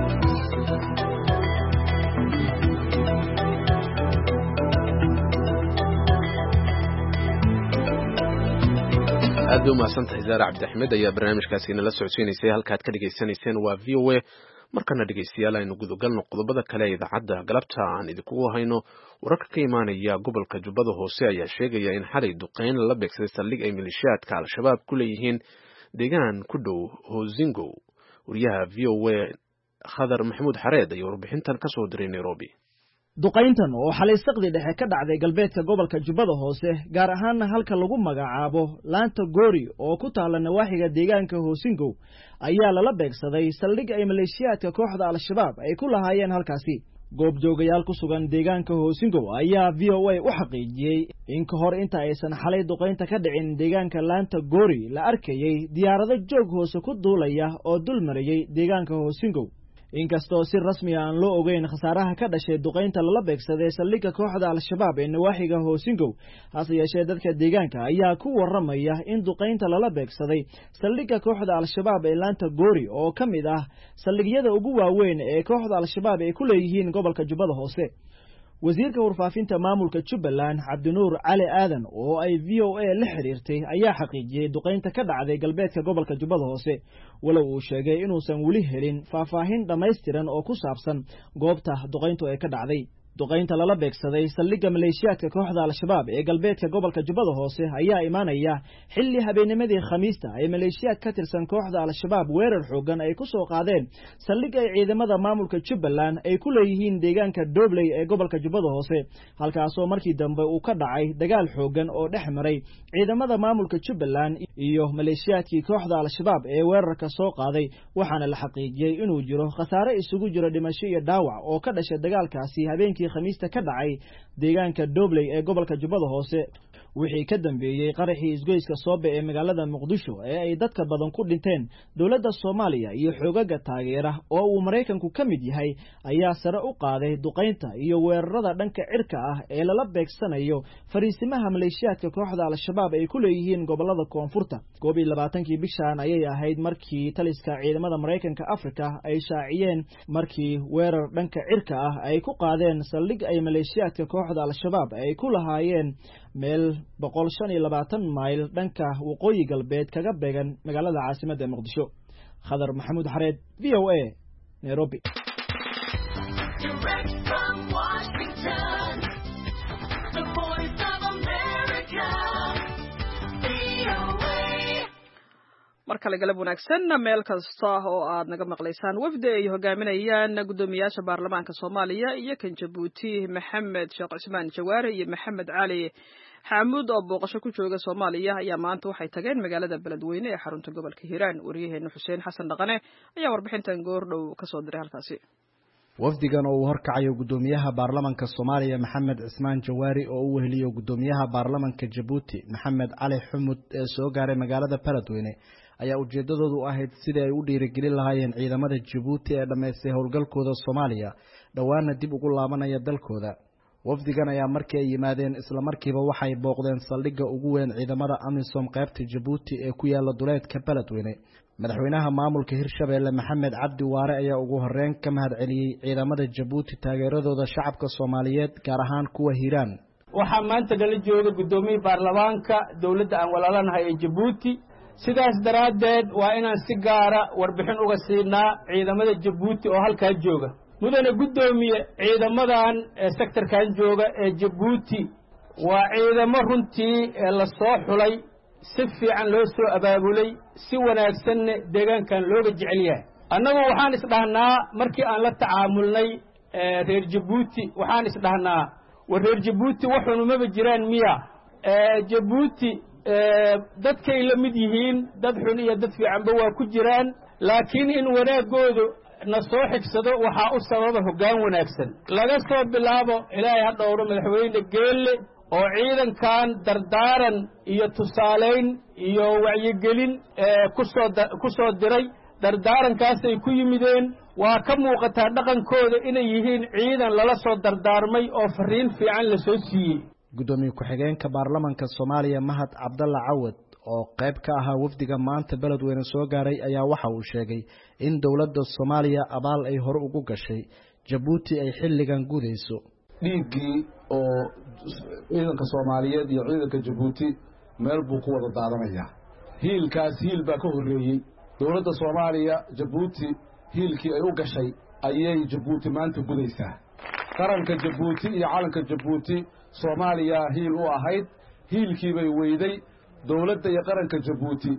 aad bay umahadsan tahay zaare cabdiaxmed ayaa barnaamijkaasi inala socodsiinaysay halkaad ka dhegaysanayseen waa v o a markana dhegaystayaal aynu gudagalno qodobada kale ee idaacadda galabta aan idinkugu hayno wararka ka imaanaya gobolka jubbada hoose ayaa sheegaya in xalay duqeyn lala beegsaday saldhig ay maleeshiyaadka al-shabaab ku leeyihiin deegaan ku dhow hosingo wariyaha v o a khadar maxamuud xareed ayaa warbixintan ka soo diray nairobi. duqayntan oo xalay saqdi dhexe ka dhacday galbeedka gobolka jubbada hoose gaar ahaanna halka lagu magacaabo laanta goori oo ku taala nawaaxiga deegaanka hosingo ayaa lala beegsaday saldhig ay maleeshiyaadka kooxda al-shabaab ay ku lahaayeen halkaasi. goobjoogayaal ku sugan deegaanka hosingo ayaa v o a u xaqiijiyey in ka hor inta aysan xalay duqaynta ka dhicin deegaanka laanta goori la arkayey diyaarado joog hoose ku duulaya oo dul marayey deegaanka hosingo. inkastoo si rasmi aan loo ogeyn khasaaraha ka dhashay duqaynta lala beegsaday saldhigga kooxda al-shabaab ee nawaaxiga hosingo, hase yeeshee dadka deegaanka ayaa ku warramaya in duqaynta lala beegsaday saldhigga kooxda al-shabaab ee laanta goori oo ka mid ah saldhigyada ugu waaweyn ee kooxda al-shabaab ay ku leeyihiin gobolka jubbada hoose. wasiirka warfaafinta maamulka Jubbaland Cabdinuur Cali Aadan oo ay v o a la xiriirtay ayaa xaqiijiyay duqaynta ka dhacday galbeedka gobolka Jubbada Hoose, walow uu sheegay inuusan weli helin faahfaahin dhammaystiran oo ku saabsan goobta duqayntu ay ka dhacday. duqaynta lala beegsaday saldhigga maleeshiyaadka kooxda al-shabaab ee galbeedka gobolka Jubbada Hoose ayaa imaanaya xilli habeennimadii Khamiista ay maleeshiyaad ka tirsan kooxda al-shabaab weerar xoogan ay ku soo qaadeen saldhig ay ciidamada maamulka Jubbaland ay ku leeyihiin deegaanka Dobley ee gobolka Jubbada Hoose, halkaasoo markii dambe uu ka dhacay dagaal xoogan oo dhex maray ciidamada maamulka Jubbaland iyo maleeshiyaadkii kooxda al-shabaab ee weerarka soo qaaday, waxaana la xaqiijiyay inuu jiro khasaare isugu jira dhimasho iyo dhaawac oo ka dhashay dagaalkaasi habeenkii khamiista ka dhacay deegaanka Dobley ee gobolka Jubbada Hoose. wixii ka dambeeyay qaraxii isgoyska Soobe ee magaalada Muqdisho ee ay dadka badan ku dhinteen, dawladda Soomaaliya iyo xoogaga taageera oo uu Mareykanku ka mid yahay ayaa sare u qaaday duqaynta iyo weerarada dhanka cirka ah ee lala beegsanayo fariisimaha maleeshiyaadka kooxda al-shabaab ay ku leeyihiin gobolada koonfurta. koob iyo labaatankii bishan ayay ahayd markii taliska ciidamada Mareykanka Afrika ay shaaciyeen markii weerar dhanka cirka ah ay ku qaadeen saldhig ay maleeshiyaadka kooxda al-shabaab ay ku lahaayeen meel boqol shan iyo labaatan mayl dhanka waqooyi galbeed kaga beegan magaalada caasimadda ee Muqdisho. Khadar Maxamuud Xareed, V O A, Nairobi. mar kale galab wanaagsan meel kasta oo aad naga maqlaysaan. wafdi ay hogaaminayaan gudoomiyaasha baarlamaanka Soomaaliya iyo kan Jabuuti Maxamed Sheekh Cismaan Jawaari iyo Maxamed Cali Xamuud oo booqasho ku jooga Soomaaliya ayaa maanta waxay tageen magaalada Beledweyne ee xarunta gobolka Hiiraan. wariyaheena Xuseen Xasan Dhaqane ayaa warbixintan goor dhow ka soo diray halkaasi. wafdigan oo uu horkacayo gudoomiyaha baarlamaanka Soomaaliya Maxamed Cismaan Jawaari oo uu weheliyo gudoomiyaha baarlamaanka Jabuuti Maxamed Cali Xamuud ee soo gaaray magaalada Beledweyne ayaa ujeedadoodu ahayd sidii ay u dhiirigelin lahaayeen ciidamada Jabuuti ee dhameystay howlgalkooda Soomaaliya dhawaana dib ugu laabanaya dalkooda. wafdigan ayaa markii ay yimaadeen isla markiiba waxay booqdeen saldhigga ugu weyn ciidamada AMISOM qaybta Jabuuti ee ku yaala duleedka Beledweyne. madaxweynaha maamulka Hirshabeelle Maxamed Cabdi Waare ayaa ugu horreyn ka mahadceliyay ciidamada Jabuuti taageeradooda shacabka Soomaaliyeed gaar ahaan kuwa Hiiraan. waxaa maanta dhala jooga gudoomiyaha baarlamaanka dawladda aan walaalanahay ee Jabuuti, sidaas daraaddeed waa inaan si gaara warbixin uga siinaa ciidamada Jabuuti oo halkaa jooga. mudane gudoomiye, ciidamadan ee sektorkan jooga ee Jabuuti waa ciidamo runtii la soo xulay, si fiican loo soo abaabulay, si wanaagsanna deegaankan looga jecel yahay. annagu waxaan isdhahnaa markii aan la tacaamulnay reer Jabuuti waxaan isdhahnaa war reer Jabuuti waxunu maba jiraan miya. Jabuuti dadkay la mid yihiin, dad xun iyo dad fiicanba waa ku jiraan, laakiin in wanaagoodu na soo xigsado waxaa u sababa hoggaan wanaagsan. laga soo bilaabo ilaahay ha dhowro madaxweyne Geelle oo ciidankan dardaaran iyo tusaalayn iyo wacyigelin kusoo ku soo diray. dardaarankaasay ku yimideen, waa ka muuqataa dhaqankooda inay yihiin ciidan lala soo dardaarmay oo fariin fiican la soo siiyey. gudoomiye ku-xigeenka baarlamaanka Soomaaliya Mahad Cabdalla Cawad oo qayb ka ahaa wafdiga maanta Beledweyne soo gaaray ayaa waxa uu sheegay in dawladda Soomaaliya abaal ay hore ugu gashay Jabuuti ay xilligan gudayso. dhiiggii oo ciidanka Soomaaliyeed iyo ciidanka Jabuuti meel buu ku wada daadanayaa. hiilkaas hiil baa ka horreeyey. dawladda Soomaaliya Jabuuti hiilkii ay u gashay ayay Jabuuti maanta gudaysaa. qaranka Jabuuti iyo calanka Jabuuti Soomaaliya hiil u ahayd, hiilkii bay weyday. dawladda iyo qaranka Jabuuti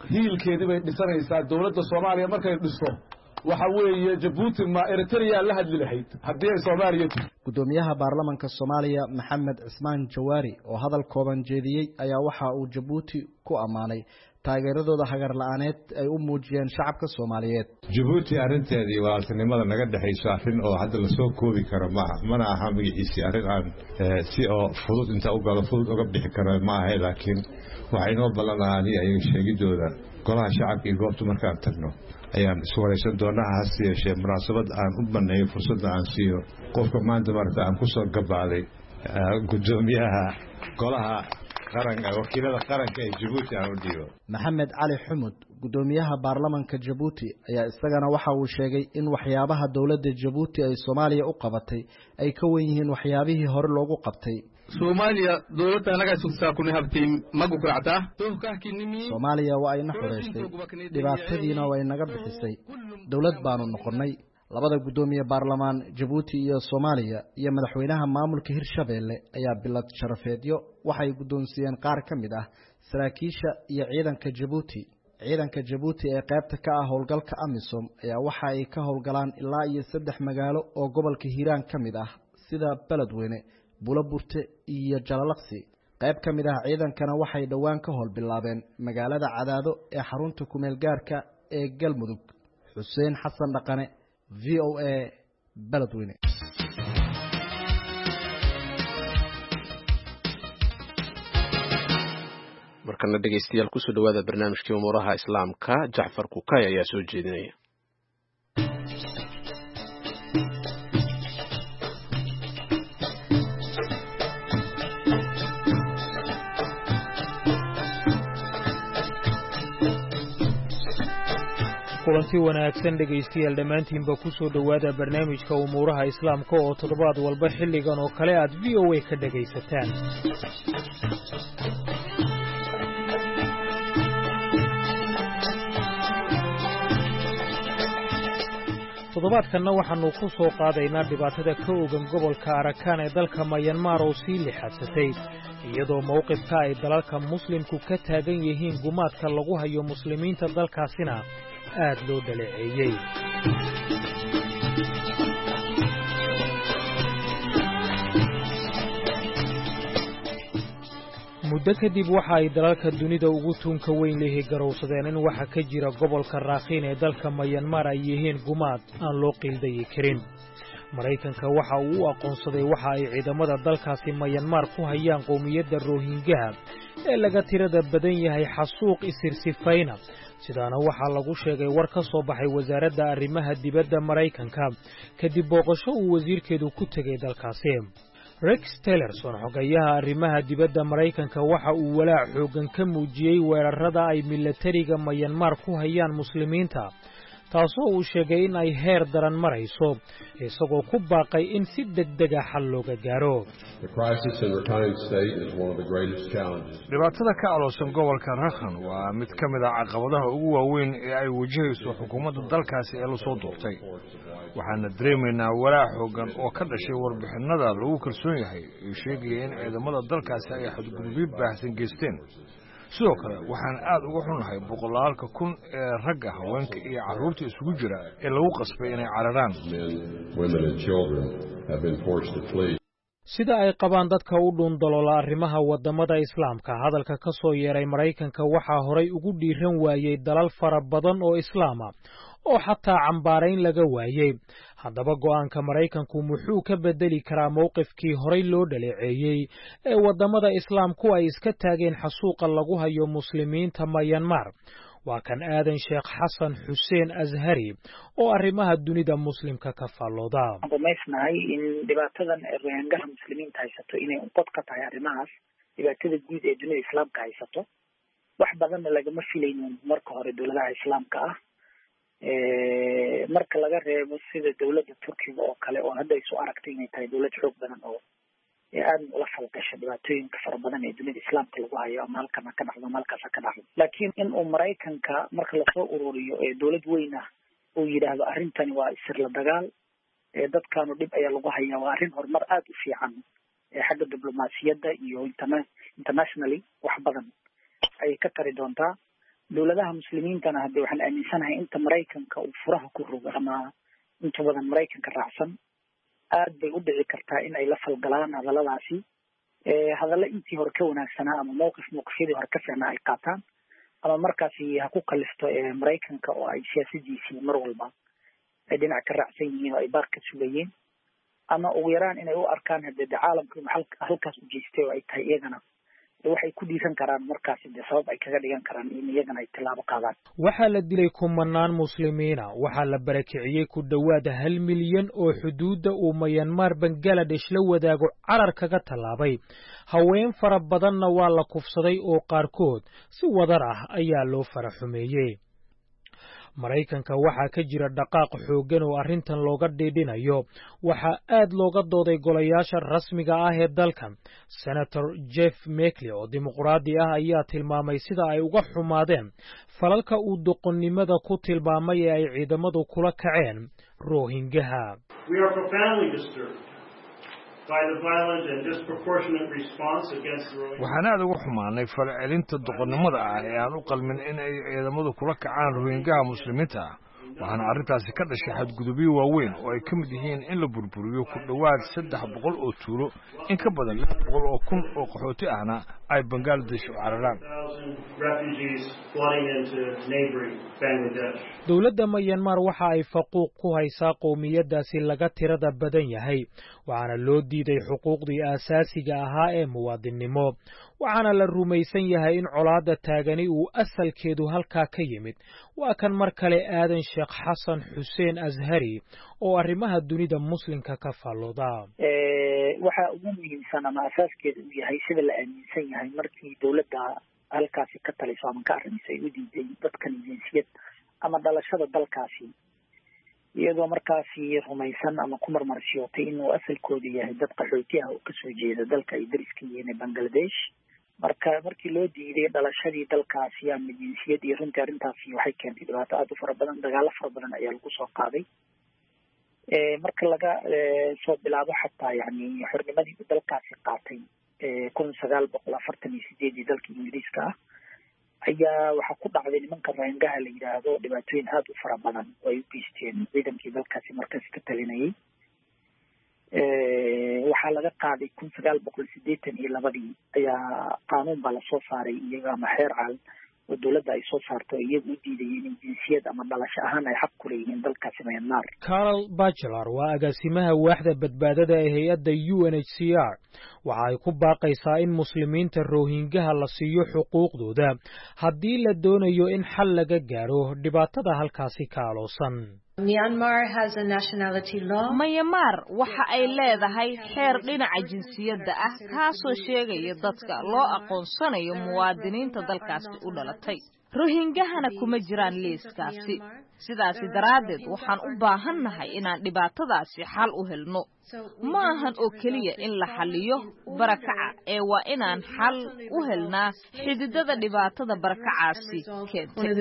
hiilkeedii bay dhisanaysaa dowladda soomaaliya markay dhisto waxa weeye jabuuti ma eritrea la hadli lahayd haddii ay soomaaliya jirto. gudoomiyaha baarlamanka soomaaliya maxamed cismaan jawaari oo hadal kooban jeediyey ayaa waxa uu jabuuti ku ammaanay taageeradooda hagar la-aaneed ay u muujiyeen shacabka soomaaliyeed. jabuuti arrinteedii walaaltinimada naga dhexayso arrin oo hadda lasoo koobi karo maaha mana aha magaciisii arrin aan si oo fudud inta u galo fudud uga bixi karo ma ahay laakiin waxay noo ballanaaday ayaga sheegidooda golaha shacabka iyo goobta markaan tagno ayaan iswaraysan doonaa hase yeeshee munaasabad aan u baneeyo fursadda aan siiyo qofka maanta marata aan ku soo gabaaday gudoomiyaha golaha qaranka wakiilada qaranka ee jabuuti aan u dhiibo. maxamed cali xumud gudoomiyaha baarlamanka jabuuti ayaa isagana waxa uu sheegay in waxyaabaha dowladda jabuuti ay soomaaliya u qabatay ay ka wen yihiin waxyaabihii hore loogu qabtay. soomaaliya dowladda naga sugsaa kuna habtay magu kuractaa soomaaliya waa ayna xoreysay dhibaatadiina way naga bixisay dowlad baanu noqonnay. labada gudoomiye baarlamaan jabuuti iyo soomaaliya iyo madaxweynaha maamulka hirshabeelle ayaa bilad sharafeedyo waxay guddoonsiiyeen qaar ka mid ah saraakiisha iyo ciidanka jabuuti. ciidanka jabuuti ee qaybta ka ah howlgalka amisom ayaa waxa ay ka howlgalaan ilaa iyo saddex magaalo oo gobolka hiiraan ka mid ah sida beledweyne buulaburte iyo jalalaqsi. qayb ka mid ah ciidankana waxay dhowaan ka howl bilaabeen magaalada cadaado ee xarunta kumeel gaarka ee galmudug. xuseen xasan dhaqane v o a beledweyne. markana dhegaystayaal kusoo dhawaada barnaamijkii umuuraha islaamka jacfar kukay ayaa soo jeedinaya. kulanti wanaagsan dhegaystayaal dhammaantiinba ku soo dhowaada barnaamijka umuuraha islaamka oo toddobaad walba xilligan oo kale aad v o a ka dhegaysataan. toddobaadkanna waxaannu ku soo qaadaynaa dhibaatada ka ogan gobolka arakan ee dalka mayanmar oo sii lixadsatay iyadoo mowqifka ay dalalka muslimku ka taagan yihiin gumaadka lagu hayo muslimiinta dalkaasina aad loo dhaleeceeyey. muddo kadib waxa ay dalalka dunida ugu tuunka weyn lehi garowsadeen in waxa ka jira gobolka raakhiin ee dalka mayanmar ay yihiin gumaad aan loo qiildayi karin. maraykanka waxa uu u aqoonsaday waxa ay ciidamada dalkaasi mayanmar ku hayaan qowmiyadda rohingaha ee laga tirada badan yahay xasuuq isirsifayna. sidaana waxaa lagu sheegay war ka soo baxay wasaaradda arrimaha dibadda maraykanka kadib booqasho uu wasiirkeedu ku tegay dalkaasi. rex tillerson xogayaha arrimaha dibadda maraykanka waxa uu walaac xooggan ka muujiyey weerarrada ay milatariga mayanmar ku hayaan muslimiinta taasoo uu sheegay in ay heer daran marayso isagoo ku baaqay in si degdega xal looga gaaro. dhibaatada ka aloosan gobolka Rakhine waa mid ka mid ah caqabadaha ugu waaweyn ee ay wajahayso xukuumadda dalkaasi ee la soo doortay. waxaana dareemaynaa walaac xooggan oo ka dhashay warbixinada lagu kalsoon yahay ee sheegaya in ciidamada dalkaasi ay xadgudubyo baahsan geysteen. sidoo kale waxaan aad uga xunnahay boqolaalka kun ee ragga haweenka iyo carruurta isugu jira ee lagu qasbay inay cararaan. sida ay qabaan dadka u dhuundaloola arrimaha waddamada islaamka hadalka ka soo yeeray maraykanka waxaa horay ugu dhiiran waayey dalal fara badan oo islaama oo xataa cambaarayn laga waayey. haddaba go'aanka maraykanku muxuu ka bedeli karaa mowqifkii horay loo dhaleeceeyey ee waddamada islaamku ay iska taageen xasuuqa lagu hayo muslimiinta mayanmar? waa kan aadan sheekh xasan xuseen ashari oo arrimaha dunida muslimka ka faallooda. waxaan rumaysnahay in dhibaatadan rohingaha muslimiinta haysato inay unqod ka tahay arrimahaas dhibaatada guud ee dunida islaamka haysato. wax badanna lagama filaynin marka hore dowladaha islaamka ah marka laga reebo sida dowladda turkiga oo kale oo hadda isu aragtay inay tahay dowlad xoog badan oo aad ula falgasha dhibaatooyinka fara badan ee dunida islaamka lagu hayo ama halkan ha ka dhacdo ama halkaas ha ka dhacdo. laakiin in uu maraykanka marka lasoo ururiyo ee dowlad weyn ah uu yidhaahdo arrintani waa isir la dagaal ee dadkaanu dhib ayaa lagu hayaa waa arrin horumar aada u fiican ee xagga diblomaasiyadda iyo interna internationally wax badan ayay ka tari doontaa. dowladaha muslimiintana hadde waxaan aaminsanahay inta maraykanka uu furaha ku rogo ama inta badan maraykanka raacsan aad bay u dhici kartaa in ay la falgalaan hadalladaasi hadallo intii hore ka wanaagsanaa ama mowqif mowqifyadii hore ka fiicnaa ay qaataan ama markaasi ha ku kalifto maraykanka oo ay siyaasadiisii mar walba ay dhinac ka raacsan yihiin oo ay baaq ka sugayeen ama ugu yaraan inay u arkaan hadee de caalamka halkaas u jeestay oo ay tahay iyagana waxay ku dhiiran karaan markaasi de sabab ay kaga dhigan karaan in iyagana ay tilaabo qaadaan. waxaa la dilay kumanaan muslimiina waxaa la barakiciyey ku dhowaad hal milyan oo xuduudda uu Myanmar Bangladesh la wadaago carar kaga tallaabay haween fara badanna waa la kufsaday oo qaarkood si wadar ah ayaa loo faraxumeeyey. Maraykanka waxaa ka jira dhaqaaq xooggan oo arrintan looga dhidhinayo waxaa aad looga dooday golayaasha rasmiga ah ee dalkan. Senator Jeff Merkley oo dimuqraadi ah ayaa tilmaamay sida ay uga xumaadeen falalka uu doqonnimada ku tilmaamay ee ay ciidamadu kula kaceen Rohingyaha. waxaan aad uga xumaanay falcelinta doqonnimada ah ee aan u qalmin in ay ciidamadu kula kacaan Rohingyaha muslimiinta ah waxaana arrintaasi ka dhashay xadgudubyo waaweyn oo ay ka mid yihiin in la burburiyo ku dhowaad saddex boqol oo tuulo in ka badan lix boqol oo kun oo qaxooti ahna ay Bangladesh u cararaan. dowladda Myanmar waxa ay faquuq ku haysaa qowmiyadaasi laga tirada badan yahay waxaana loo diiday xuquuqdii aasaasiga ahaa ee muwaadinimo waxaana la rumaysan yahay in colaadda taagani uu asalkeedu halkaa ka yimid. waa kan mar kale aadan sheekh xasan xuseen ashari oo arrimaha dunida muslimka ka fallooda. waxa ugu muhiimsan ama asaaskeedu uu yahay sida la aaminsan yahay markii dowladda halkaasi ka taliso ama ka arrimisay u diiday dadkan jinsiyad ama dhalashada dalkaasi iyadoo markaasi rumaysan ama ku marmarsiyootay inuu asalkoodu yahay dad qaxooti ah oo kasoo jeeda dalka ay dariska yihiin ee Bangladesh. marka markii loo diiday dhalashadii dalkaasi ama jinsiyad iyo runtii arrintaasi waxay keentay dhibaato aad u fara badan dagaalo fara badan ayaa lagu soo qaaday. marka laga soo bilaabo xataa yani xornimadii uu dalkaasi qaatay kun sagaal boqol afartan iyo sideedii dalka Ingiriiska ah ayaa waxaa ku dhacday nimanka Rohingyaha la yidhaahdo dhibaatooyin aad u fara badan oo ay u geysteen ciidankii dalkaasi markaasi ka talinayay. waxaa laga qaaday kun sagaal boqol siddeetan iyo labadii ayaa qaanuun baa lasoo saaray iyaga ama xeer caal oo dowladda ay soo saarto iyagu u diidayeen in jinsiyad ama dhalasho ahaan ay xaq ku leeyihiin dalkaasi Myanmar. Carol Bachelor waa agaasimaha waaxda badbaadada ee hay-adda U N H C R waxa ay ku baaqaysaa in muslimiinta Rohingyaha la siiyo xuquuqdooda haddii la doonayo in xal laga gaaro dhibaatada halkaasi ka aloosan. Myanmar has a nationality law. Myanmar waxa ay leedahay xeer dhinaca jinsiyadda ah kaasoo sheegaya dadka loo aqoonsanayo muwaadiniinta dalkaasi u dhalatay. Rohingyahana kuma jiraan liiskaasi. sidaasi daraaddeed waxaan u baahannahay inaan dhibaatadaasi xal u helno. ma ahan oo keliya in la xaliyo barakaca ee waa inaan xal u helnaa xididada dhibaatada barakacaasi keentay.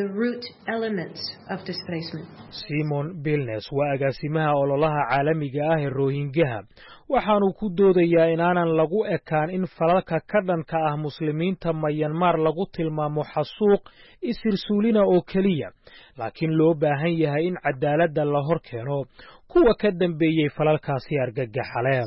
Simon Bilnes waa agaasimaha ololaha caalamiga ah ee Rohingyaha waxaanu ku doodayaa inaanan lagu ekaan in falalka ka dhanka ah muslimiinta Myanmar lagu tilmaamo xasuuq isirsuulina oo keliya laakiin loo baahan yahay in cadaaladda la hor keeno kuwa ka dambeeyay falalkaasi argagaxaleen.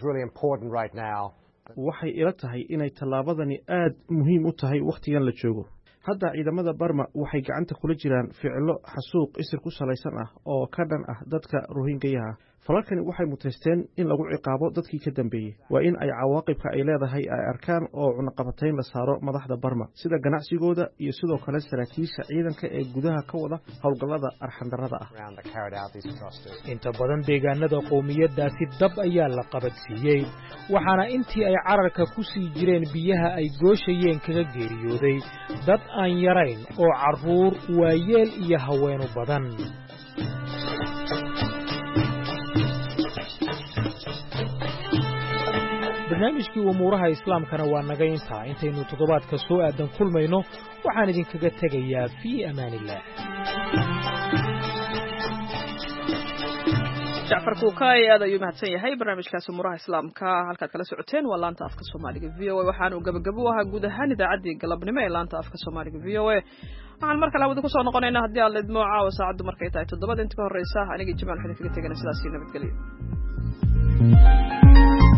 waxay ila tahay inay tallaabadani aad muhiim u tahay wakhtigan la joogo. hadda ciidamada Burma waxay gacanta kula jiraan ficilo xasuuq isir ku salaysan ah oo ka dhan ah dadka Rohingyaha. falalkani waxay muteysteen in lagu ciqaabo dadkii ka dambeeyay. waa in ay cawaaqibka ay leedahay ay arkaan oo cunaqabatayn la saaro madaxda Burma sida ganacsigooda iyo sidoo kale saraakiisha ciidanka ee gudaha ka wada howlgallada arxandarrada ah. inta badan deegaanada qowmiyadaasi dab ayaa la qabadsiiyey waxaana intii ay cararka ku sii jireen biyaha ay gooshayeen kaga geeriyooday dad aan yarayn oo carruur waayeel iyo haween u badan. barnaamijkii umuuraha islaamkana waa naga intaa intaynu toddobaadka soo aadan kulmayno waxaan idinkaga tegayaa fii amaanillah. jacfar kuukay aad ayuu mahadsan yahay barnaamijkaasi umuraha islaamka halkaad kala socoteen waa laanta afka soomaaliga v o a waxaanu gabagabo u ahaa guud ahaan idaacaddii galabnimo ee laanta afka soomaaliga v o a waxaan mar kale hawada kusoo noqonaynaa haddii aad leedmo caawa saacaddu markay tahay toddobada inta ka horreysa anigii jamaal xudin kaga tegana sidaasii nabadgelyo